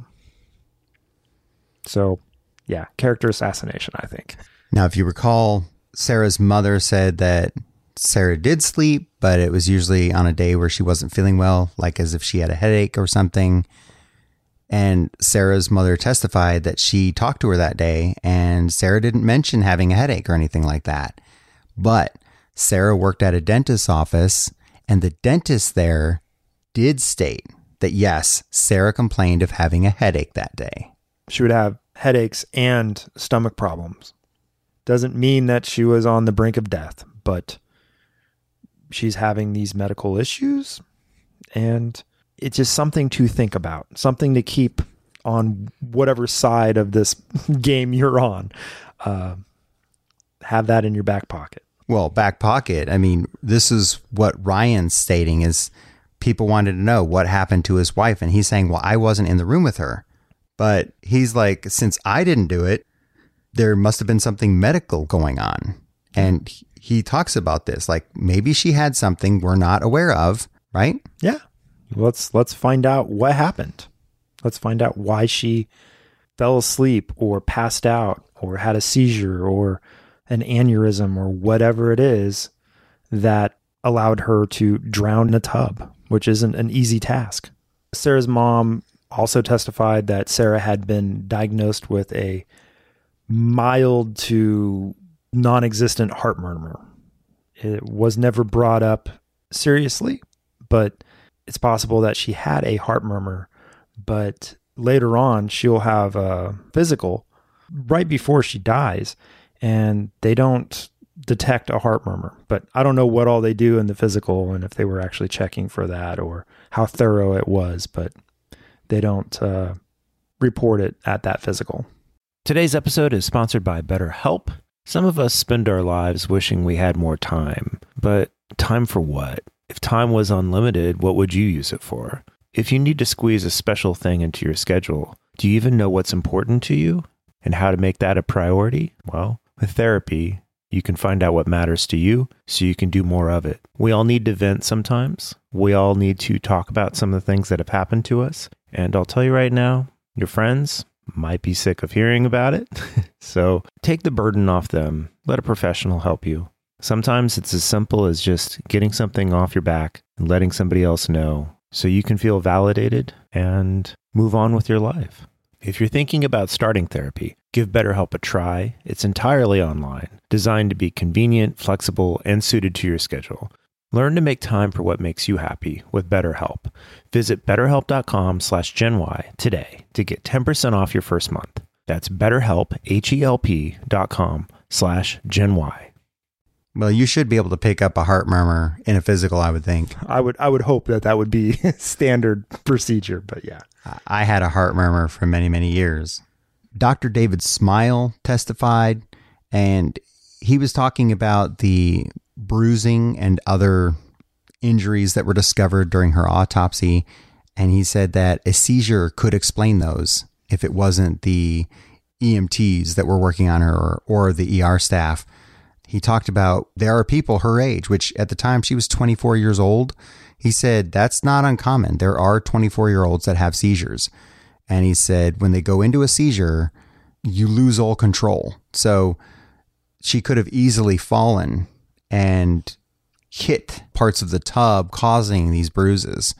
So, yeah, character assassination, I think. Now, if you recall, Sarah's mother said that Sarah did sleep, but it was usually on a day where she wasn't feeling well, like as if she had a headache or something. And Sarah's mother testified that she talked to her that day, and Sarah didn't mention having a headache or anything like that. But Sarah worked at a dentist's office, and the dentist there did state that, yes, Sarah complained of having a headache that day. She would have headaches and stomach problems. Doesn't mean that she was on the brink of death, but she's having these medical issues, and it's just something to think about, something to keep on whatever side of this game you're on. Uh, have that in your back pocket. Well, back pocket, I mean, this is what Ryan's stating is people wanted to know what happened to his wife. And he's saying, well, I wasn't in the room with her. But he's like, since I didn't do it, there must have been something medical going on. And he talks about this, like maybe she had something we're not aware of, right? Yeah. Let's let's find out what happened. Let's find out why she fell asleep or passed out or had a seizure or an aneurysm or whatever it is that allowed her to drown in a tub, which isn't an easy task. Sarah's mom also testified that Sarah had been diagnosed with a mild to non-existent heart murmur. It was never brought up seriously, but it's possible that she had a heart murmur, but later on she'll have a physical right before she dies, and they don't detect a heart murmur. But I don't know what all they do in the physical and if they were actually checking for that or how thorough it was, but they don't uh, report it at that physical. Today's episode is sponsored by BetterHelp. Some of us spend our lives wishing we had more time, but time for what? If time was unlimited, what would you use it for? If you need to squeeze a special thing into your schedule, do you even know what's important to you and how to make that a priority? Well, with therapy, you can find out what matters to you so you can do more of it. We all need to vent sometimes. We all need to talk about some of the things that have happened to us. And I'll tell you right now, your friends might be sick of hearing about it. So take the burden off them. Let a professional help you. Sometimes it's as simple as just getting something off your back and letting somebody else know so you can feel validated and move on with your life. If you're thinking about starting therapy, give BetterHelp a try. It's entirely online, designed to be convenient, flexible, and suited to your schedule. Learn to make time for what makes you happy with BetterHelp. Visit betterhelp.com slash GenY today to get ten percent off your first month. That's betterhelp, H-E-L-P dot com slash GenY. Well, you should be able to pick up a heart murmur in a physical, I would think. I would I would hope that that would be standard procedure, but yeah. I had a heart murmur for many, many years. Doctor David Smile testified, and he was talking about the bruising and other injuries that were discovered during her autopsy. And he said that a seizure could explain those if it wasn't the E M Ts that were working on her or, or the E R staff. He talked about there are people her age, which at the time she was twenty-four years old. He said that's not uncommon. There are twenty-four year olds that have seizures. And he said when they go into a seizure, you lose all control. So she could have easily fallen and hit parts of the tub, causing these bruises.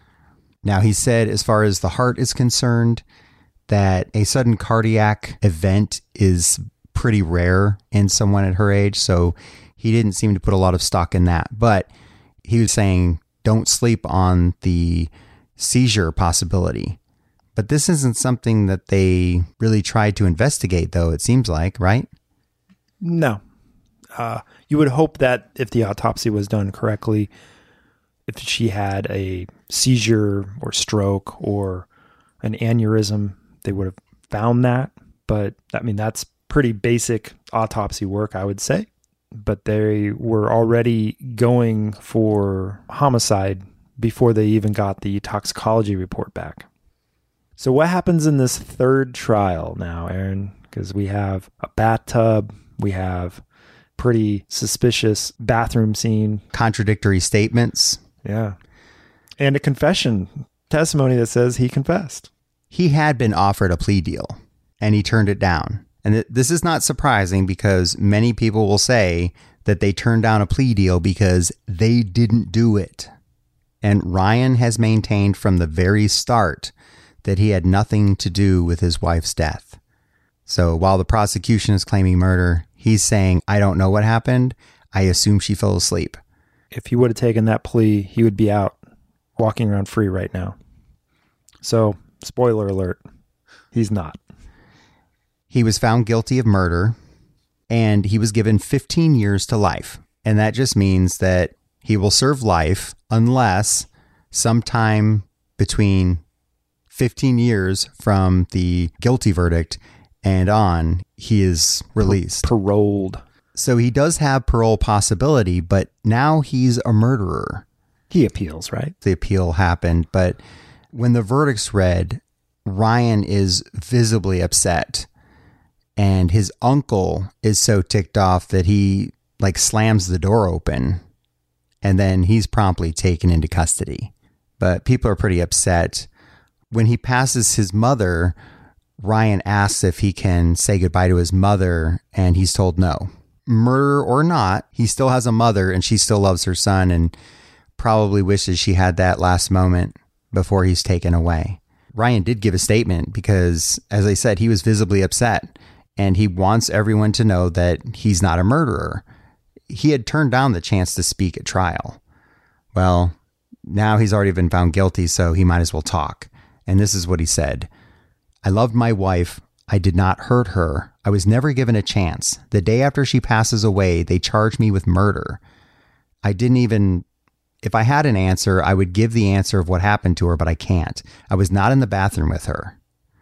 Now, he said, as far as the heart is concerned, that a sudden cardiac event is pretty rare in someone at her age. So he didn't seem to put a lot of stock in that. But he was saying, don't sleep on the seizure possibility. But this isn't something that they really tried to investigate, though, it seems like, right? No. Uh, you would hope that if the autopsy was done correctly, if she had a seizure or stroke or an aneurysm, they would have found that. But I mean, that's pretty basic autopsy work, I would say. But they were already going for homicide before they even got the toxicology report back. So what happens in this third trial now, Aaron? Because we have a bathtub, we have pretty suspicious bathroom scene. Contradictory statements. Yeah. And a confession testimony that says he confessed. He had been offered a plea deal and he turned it down. And th- this is not surprising because many people will say that they turned down a plea deal because they didn't do it. And Ryan has maintained from the very start that he had nothing to do with his wife's death. So while the prosecution is claiming murder, he's saying, I don't know what happened. I assume she fell asleep. If he would have taken that plea, he would be out walking around free right now. So, spoiler alert, he's not. He was found guilty of murder and he was given fifteen years to life. And that just means that he will serve life unless sometime between fifteen years from the guilty verdict and on, he is released. Paroled. So he does have parole possibility, but now he's a murderer. He appeals, right? The appeal happened, but when the verdict's read, Ryan is visibly upset, and his uncle is so ticked off that he like slams the door open, and then he's promptly taken into custody. But people are pretty upset. When he passes his mother, Ryan asks if he can say goodbye to his mother, and he's told no. Murder or not, he still has a mother, and she still loves her son, and probably wishes she had that last moment before he's taken away. Ryan did give a statement because, as I said, he was visibly upset, and he wants everyone to know that he's not a murderer. He had turned down the chance to speak at trial. Well, now he's already been found guilty, so he might as well talk. And this is what he said. I loved my wife. I did not hurt her. I was never given a chance. The day after she passes away, they charged me with murder. I didn't even... If I had an answer, I would give the answer of what happened to her, but I can't. I was not in the bathroom with her.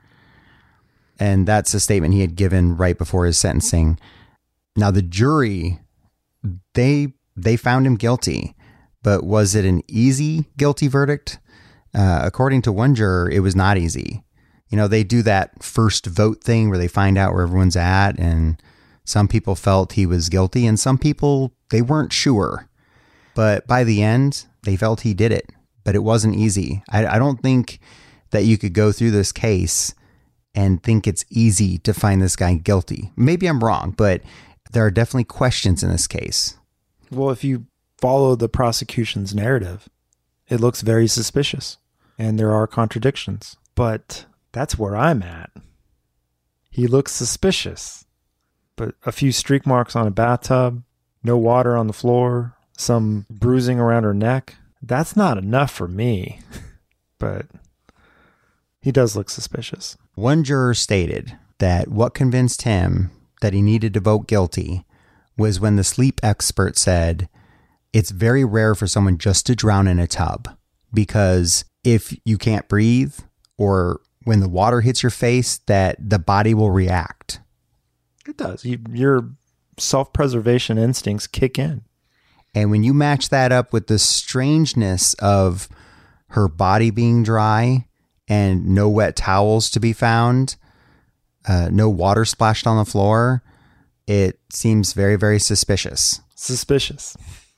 And that's a statement he had given right before his sentencing. Now, the jury, they they found him guilty, but was it an easy guilty verdict? Uh, according to one juror, it was not easy. You know, they do that first vote thing where they find out where everyone's at, and some people felt he was guilty, and some people, they weren't sure. But by the end, they felt he did it. But it wasn't easy. I, I don't think that you could go through this case and think it's easy to find this guy guilty. Maybe I'm wrong, but there are definitely questions in this case. Well, if you follow the prosecution's narrative, it looks very suspicious. And there are contradictions. But that's where I'm at. He looks suspicious. But a few streak marks on a bathtub, no water on the floor, some bruising around her neck. That's not enough for me. But he does look suspicious. One juror stated that what convinced him that he needed to vote guilty was when the sleep expert said, it's very rare for someone just to drown in a tub, because if you can't breathe or when the water hits your face, that the body will react. It does. You, your self-preservation instincts kick in. And when you match that up with the strangeness of her body being dry and no wet towels to be found, uh, no water splashed on the floor, it seems very, very suspicious. Suspicious.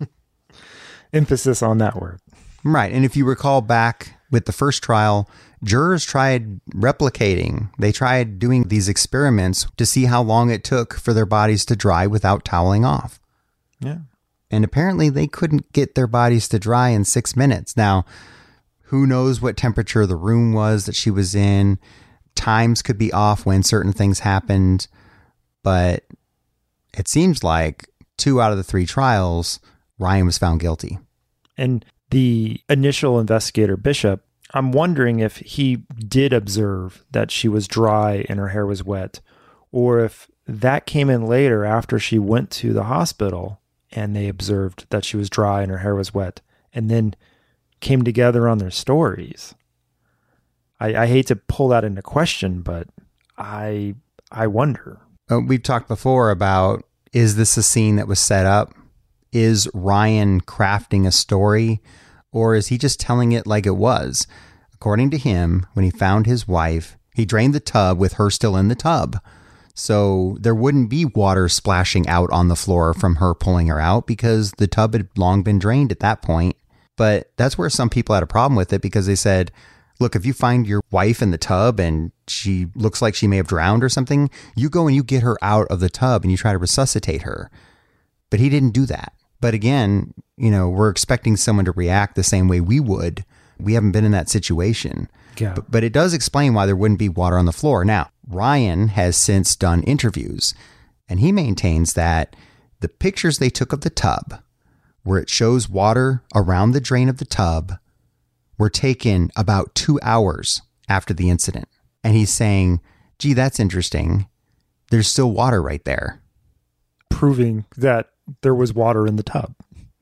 Emphasis on that word. Right. And if you recall back with the first trial, jurors tried replicating. They tried doing these experiments to see how long it took for their bodies to dry without toweling off. Yeah. And apparently they couldn't get their bodies to dry in six minutes. Now, who knows what temperature the room was that she was in? Times could be off when certain things happened. But it seems like two out of the three trials, Ryan was found guilty. And the initial investigator, Bishop, I'm wondering if he did observe that she was dry and her hair was wet, or if that came in later after she went to the hospital and they observed that she was dry and her hair was wet, and then came together on their stories. I, I hate to pull that into question, but I I wonder. Uh, we've talked before about, is this a scene that was set up? Is Ryan crafting a story, or is he just telling it like it was? According to him, when he found his wife, he drained the tub with her still in the tub. So there wouldn't be water splashing out on the floor from her pulling her out because the tub had long been drained at that point. But that's where some people had a problem with it, because they said, look, if you find your wife in the tub and she looks like she may have drowned or something, you go and you get her out of the tub and you try to resuscitate her. But he didn't do that. But again, you know, we're expecting someone to react the same way we would. We haven't been in that situation. Yeah. But, but it does explain why there wouldn't be water on the floor. Now, Ryan has since done interviews, and he maintains that the pictures they took of the tub, where it shows water around the drain of the tub, were taken about two hours after the incident. And he's saying, gee, that's interesting. There's still water right there. Proving that there was water in the tub.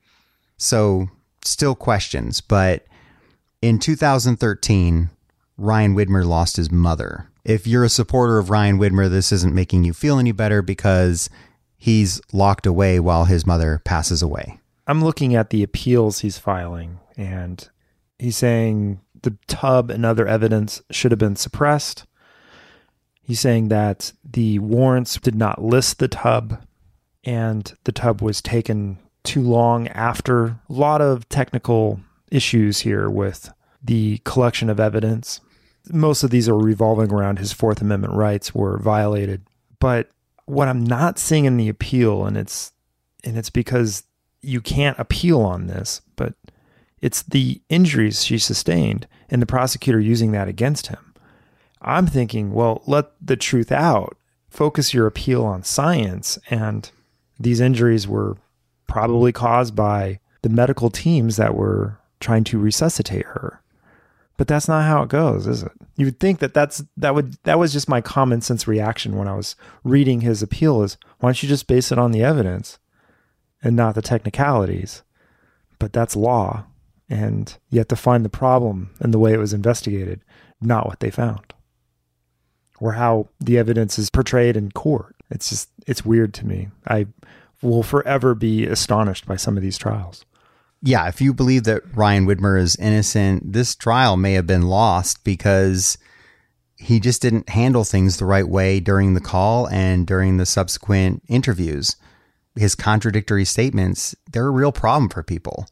So still questions, but in two thousand thirteen, Ryan Widmer lost his mother. If you're a supporter of Ryan Widmer, this isn't making you feel any better because he's locked away while his mother passes away. I'm looking at the appeals he's filing, and he's saying the tub and other evidence should have been suppressed. He's saying that the warrants did not list the tub, and the tub was taken too long after. A lot of technical issues here with the collection of evidence. Most of these are revolving around his Fourth Amendment rights were violated. But what I'm not seeing in the appeal, and it's and it's because you can't appeal on this, but it's the injuries she sustained and the prosecutor using that against him. I'm thinking, well, let the truth out. Focus your appeal on science. And these injuries were probably caused by the medical teams that were trying to resuscitate her. But that's not how it goes, is it? You would think that that's that would that was just my common sense reaction when I was reading his appeal is, why don't you just base it on the evidence and not the technicalities? But that's law, and you have to find the problem in the way it was investigated, not what they found or how the evidence is portrayed in court. It's just, it's weird to me. I will forever be astonished by some of these trials. Yeah, if you believe that Ryan Widmer is innocent, this trial may have been lost because he just didn't handle things the right way during the call and during the subsequent interviews. His contradictory statements, they're a real problem for people.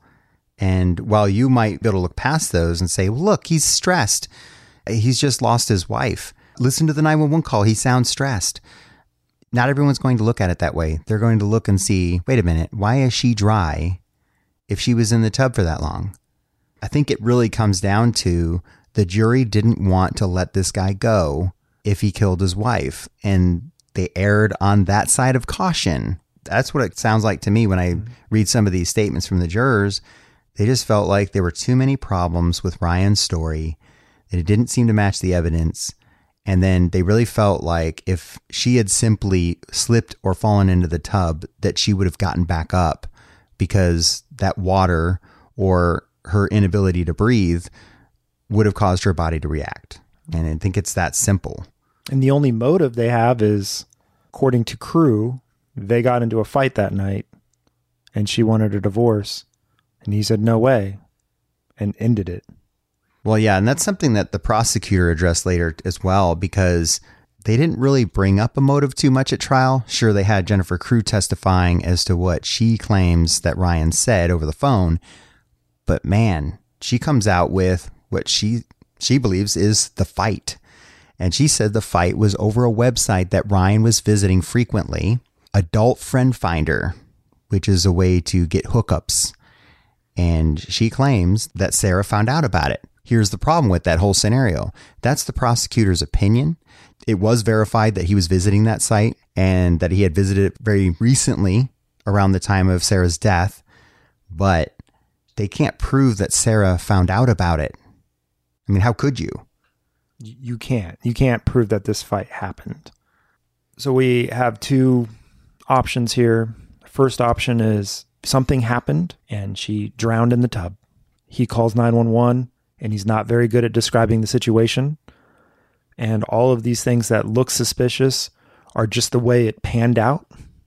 And while you might be able to look past those and say, well, look, he's stressed. He's just lost his wife. Listen to the nine one one call. He sounds stressed. Not everyone's going to look at it that way. They're going to look and see, wait a minute, why is she dry if she was in the tub for that long? I think it really comes down to the jury didn't want to let this guy go if he killed his wife, and they erred on that side of caution. That's what it sounds like to me when I read some of these statements from the jurors. They just felt like there were too many problems with Ryan's story, that it didn't seem to match the evidence. And then they really felt like if she had simply slipped or fallen into the tub, that she would have gotten back up because that water or her inability to breathe would have caused her body to react. And I think it's that simple. And the only motive they have is, according to Crew, they got into a fight that night and she wanted a divorce. And he said, no way, and ended it. Well, yeah, and that's something that the prosecutor addressed later as well, because they didn't really bring up a motive too much at trial. Sure, they had Jennifer Crew testifying as to what she claims that Ryan said over the phone. But man, she comes out with what she she believes is the fight. And she said the fight was over a website that Ryan was visiting frequently, Adult Friend Finder, which is a way to get hookups. And she claims that Sarah found out about it. Here's the problem with that whole scenario. That's the prosecutor's opinion. It was verified that he was visiting that site and that he had visited it very recently around the time of Sarah's death, but they can't prove that Sarah found out about it. I mean, how could you? You can't. You can't prove that this fight happened. So we have two options here. First option is something happened and she drowned in the tub. He calls nine one one and he's not very good at describing the situation. And all of these things that look suspicious are just the way it panned out.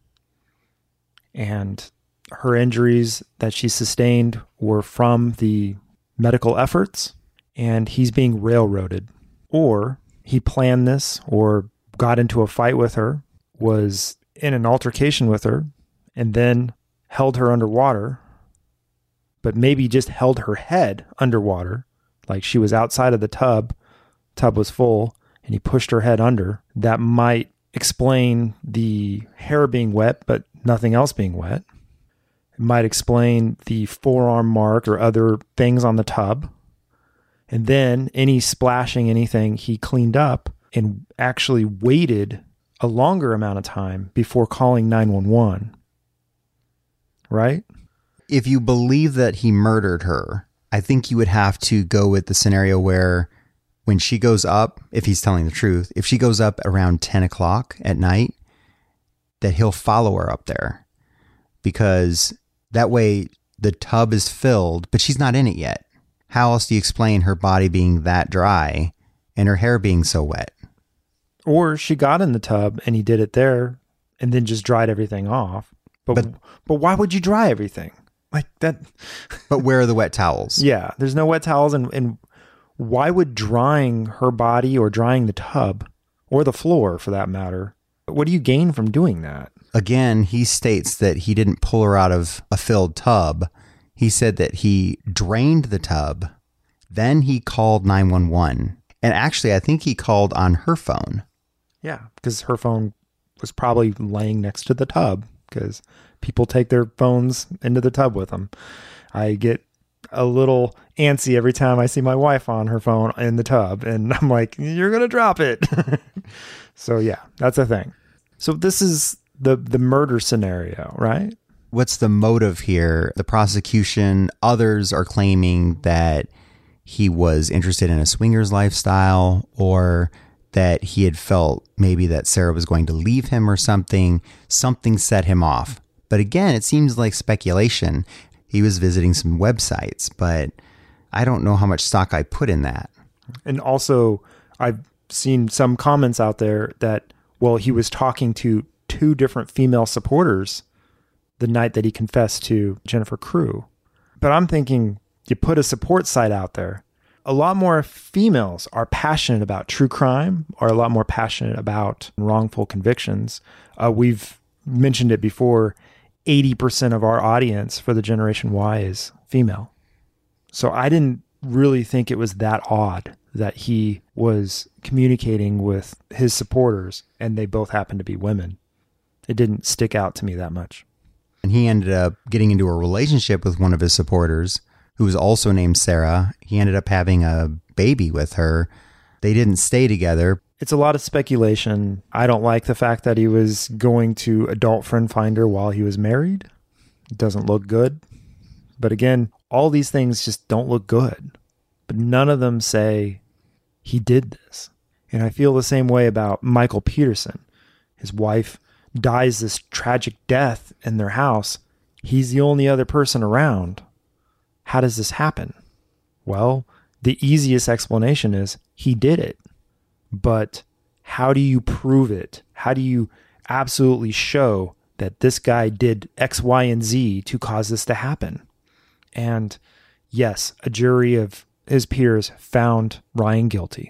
And her injuries that she sustained were from the medical efforts, and he's being railroaded. Or he planned this or got into a fight with her, was in an altercation with her, and then held her underwater, but maybe just held her head underwater, like she was outside of the tub, tub was full, and he pushed her head under. That might explain the hair being wet, but nothing else being wet. It might explain the forearm mark or other things on the tub. And then any splashing, anything he cleaned up and actually waited a longer amount of time before calling nine one one. Right? If you believe that he murdered her, I think you would have to go with the scenario where when she goes up, if he's telling the truth, if she goes up around ten o'clock at night, that he'll follow her up there, because that way the tub is filled, but she's not in it yet. How else do you explain her body being that dry and her hair being so wet? Or she got in the tub and he did it there and then just dried everything off. But but, but why would you dry everything? Like that. But where are the wet towels? Yeah, there's no wet towels. And, and why would drying her body or drying the tub or the floor for that matter, what do you gain from doing that? Again, he states that he didn't pull her out of a filled tub. He said that he drained the tub. Then he called nine one one. And actually, I think he called on her phone. Yeah, because her phone was probably laying next to the tub because people take their phones into the tub with them. I get a little antsy every time I see my wife on her phone in the tub. And I'm like, you're going to drop it. So yeah, that's a thing. So this is the, the murder scenario, right? What's the motive here? The prosecution, others are claiming that he was interested in a swingers lifestyle, or that he had felt maybe that Sarah was going to leave him or something. Something set him off. But again, it seems like speculation. He was visiting some websites, but I don't know how much stock I put in that. And also, I've seen some comments out there that, well, he was talking to two different female supporters the night that he confessed to Jennifer Crew. But I'm thinking, you put a support site out there. A lot more females are passionate about true crime, are a lot more passionate about wrongful convictions. Uh, we've mentioned it before. eighty percent of our audience for the Generation Y is female. So I didn't really think it was that odd that he was communicating with his supporters and they both happened to be women. It didn't stick out to me that much. And he ended up getting into a relationship with one of his supporters, who was also named Sarah. He ended up having a baby with her. They didn't stay together. It's a lot of speculation. I don't like the fact that he was going to Adult Friend Finder while he was married. It doesn't look good. But again, all these things just don't look good. But none of them say he did this. And I feel the same way about Michael Peterson. His wife dies this tragic death in their house. He's the only other person around. How does this happen? Well, the easiest explanation is he did it. But how do you prove it? How do you absolutely show that this guy did X, Y, and Z to cause this to happen? And yes, a jury of his peers found Ryan guilty.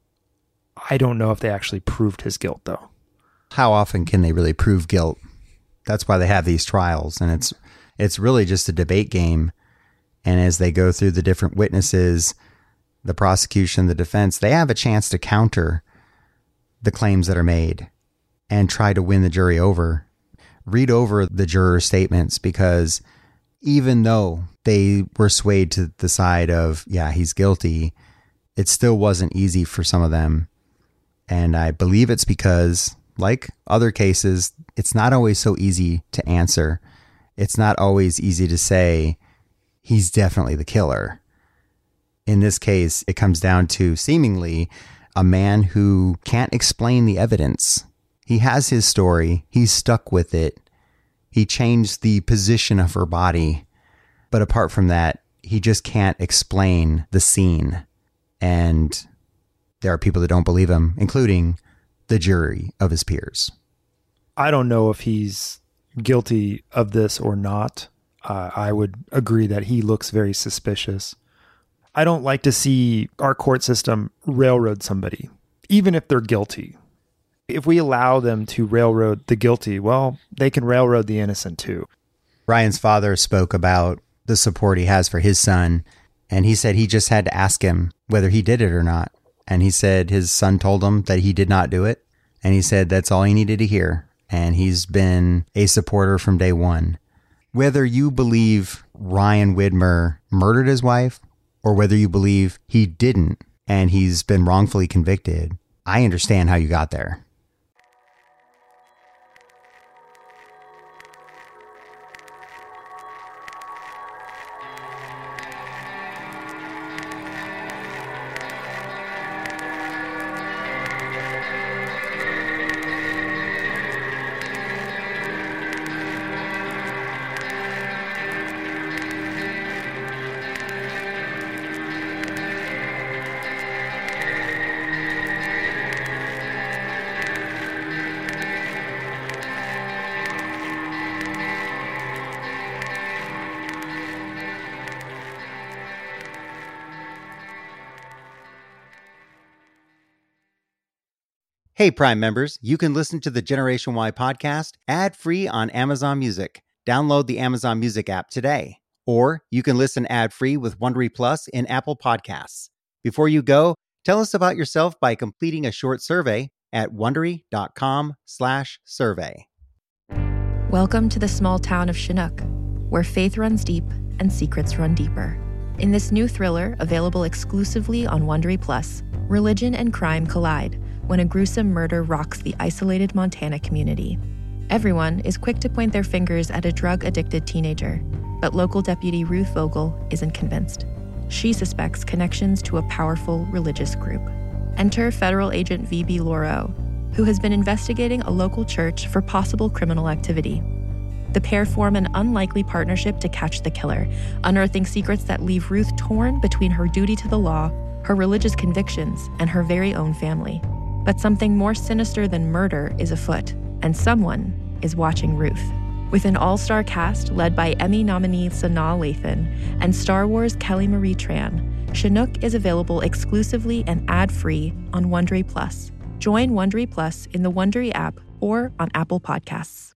I don't know if they actually proved his guilt, though. How often can they really prove guilt? That's why they have these trials. And it's it's really just a debate game. And as they go through the different witnesses, the prosecution, the defense, they have a chance to counter the claims that are made and try to win the jury over. Read over the juror statements, because even though they were swayed to the side of, yeah, he's guilty, it still wasn't easy for some of them. And I believe it's because, like other cases, it's not always so easy to answer. It's not always easy to say, he's definitely the killer. In this case, it comes down to seemingly a man who can't explain the evidence. He has his story. He's stuck with it. He changed the position of her body. But apart from that, he just can't explain the scene. And there are people that don't believe him, including the jury of his peers. I don't know if he's guilty of this or not. Uh, I would agree that he looks very suspicious. I don't like to see our court system railroad somebody, even if they're guilty. If we allow them to railroad the guilty, well, they can railroad the innocent too. Ryan's father spoke about the support he has for his son, and he said he just had to ask him whether he did it or not. And he said his son told him that he did not do it. And he said that's all he needed to hear. And he's been a supporter from day one. Whether you believe Ryan Widmer murdered his wife, or whether you believe he didn't and he's been wrongfully convicted, I understand how you got there. Hey, Prime members, you can listen to the Generation Y podcast ad-free on Amazon Music. Download the Amazon Music app today. Or you can listen ad-free with Wondery Plus in Apple Podcasts. Before you go, tell us about yourself by completing a short survey at Wondery.com slash survey. Welcome to the small town of Chinook, where faith runs deep and secrets run deeper. In this new thriller, available exclusively on Wondery Plus, religion and crime collide when a gruesome murder rocks the isolated Montana community. Everyone is quick to point their fingers at a drug-addicted teenager, but local deputy Ruth Vogel isn't convinced. She suspects connections to a powerful religious group. Enter federal agent V B Lauro, who has been investigating a local church for possible criminal activity. The pair form an unlikely partnership to catch the killer, unearthing secrets that leave Ruth torn between her duty to the law, her religious convictions, and her very own family. But something more sinister than murder is afoot, and someone is watching Ruth. With an all-star cast led by Emmy nominee Sanaa Lathan and Star Wars Kelly Marie Tran, Chinook is available exclusively and ad-free on Wondery Plus. Join Wondery Plus in the Wondery app or on Apple Podcasts.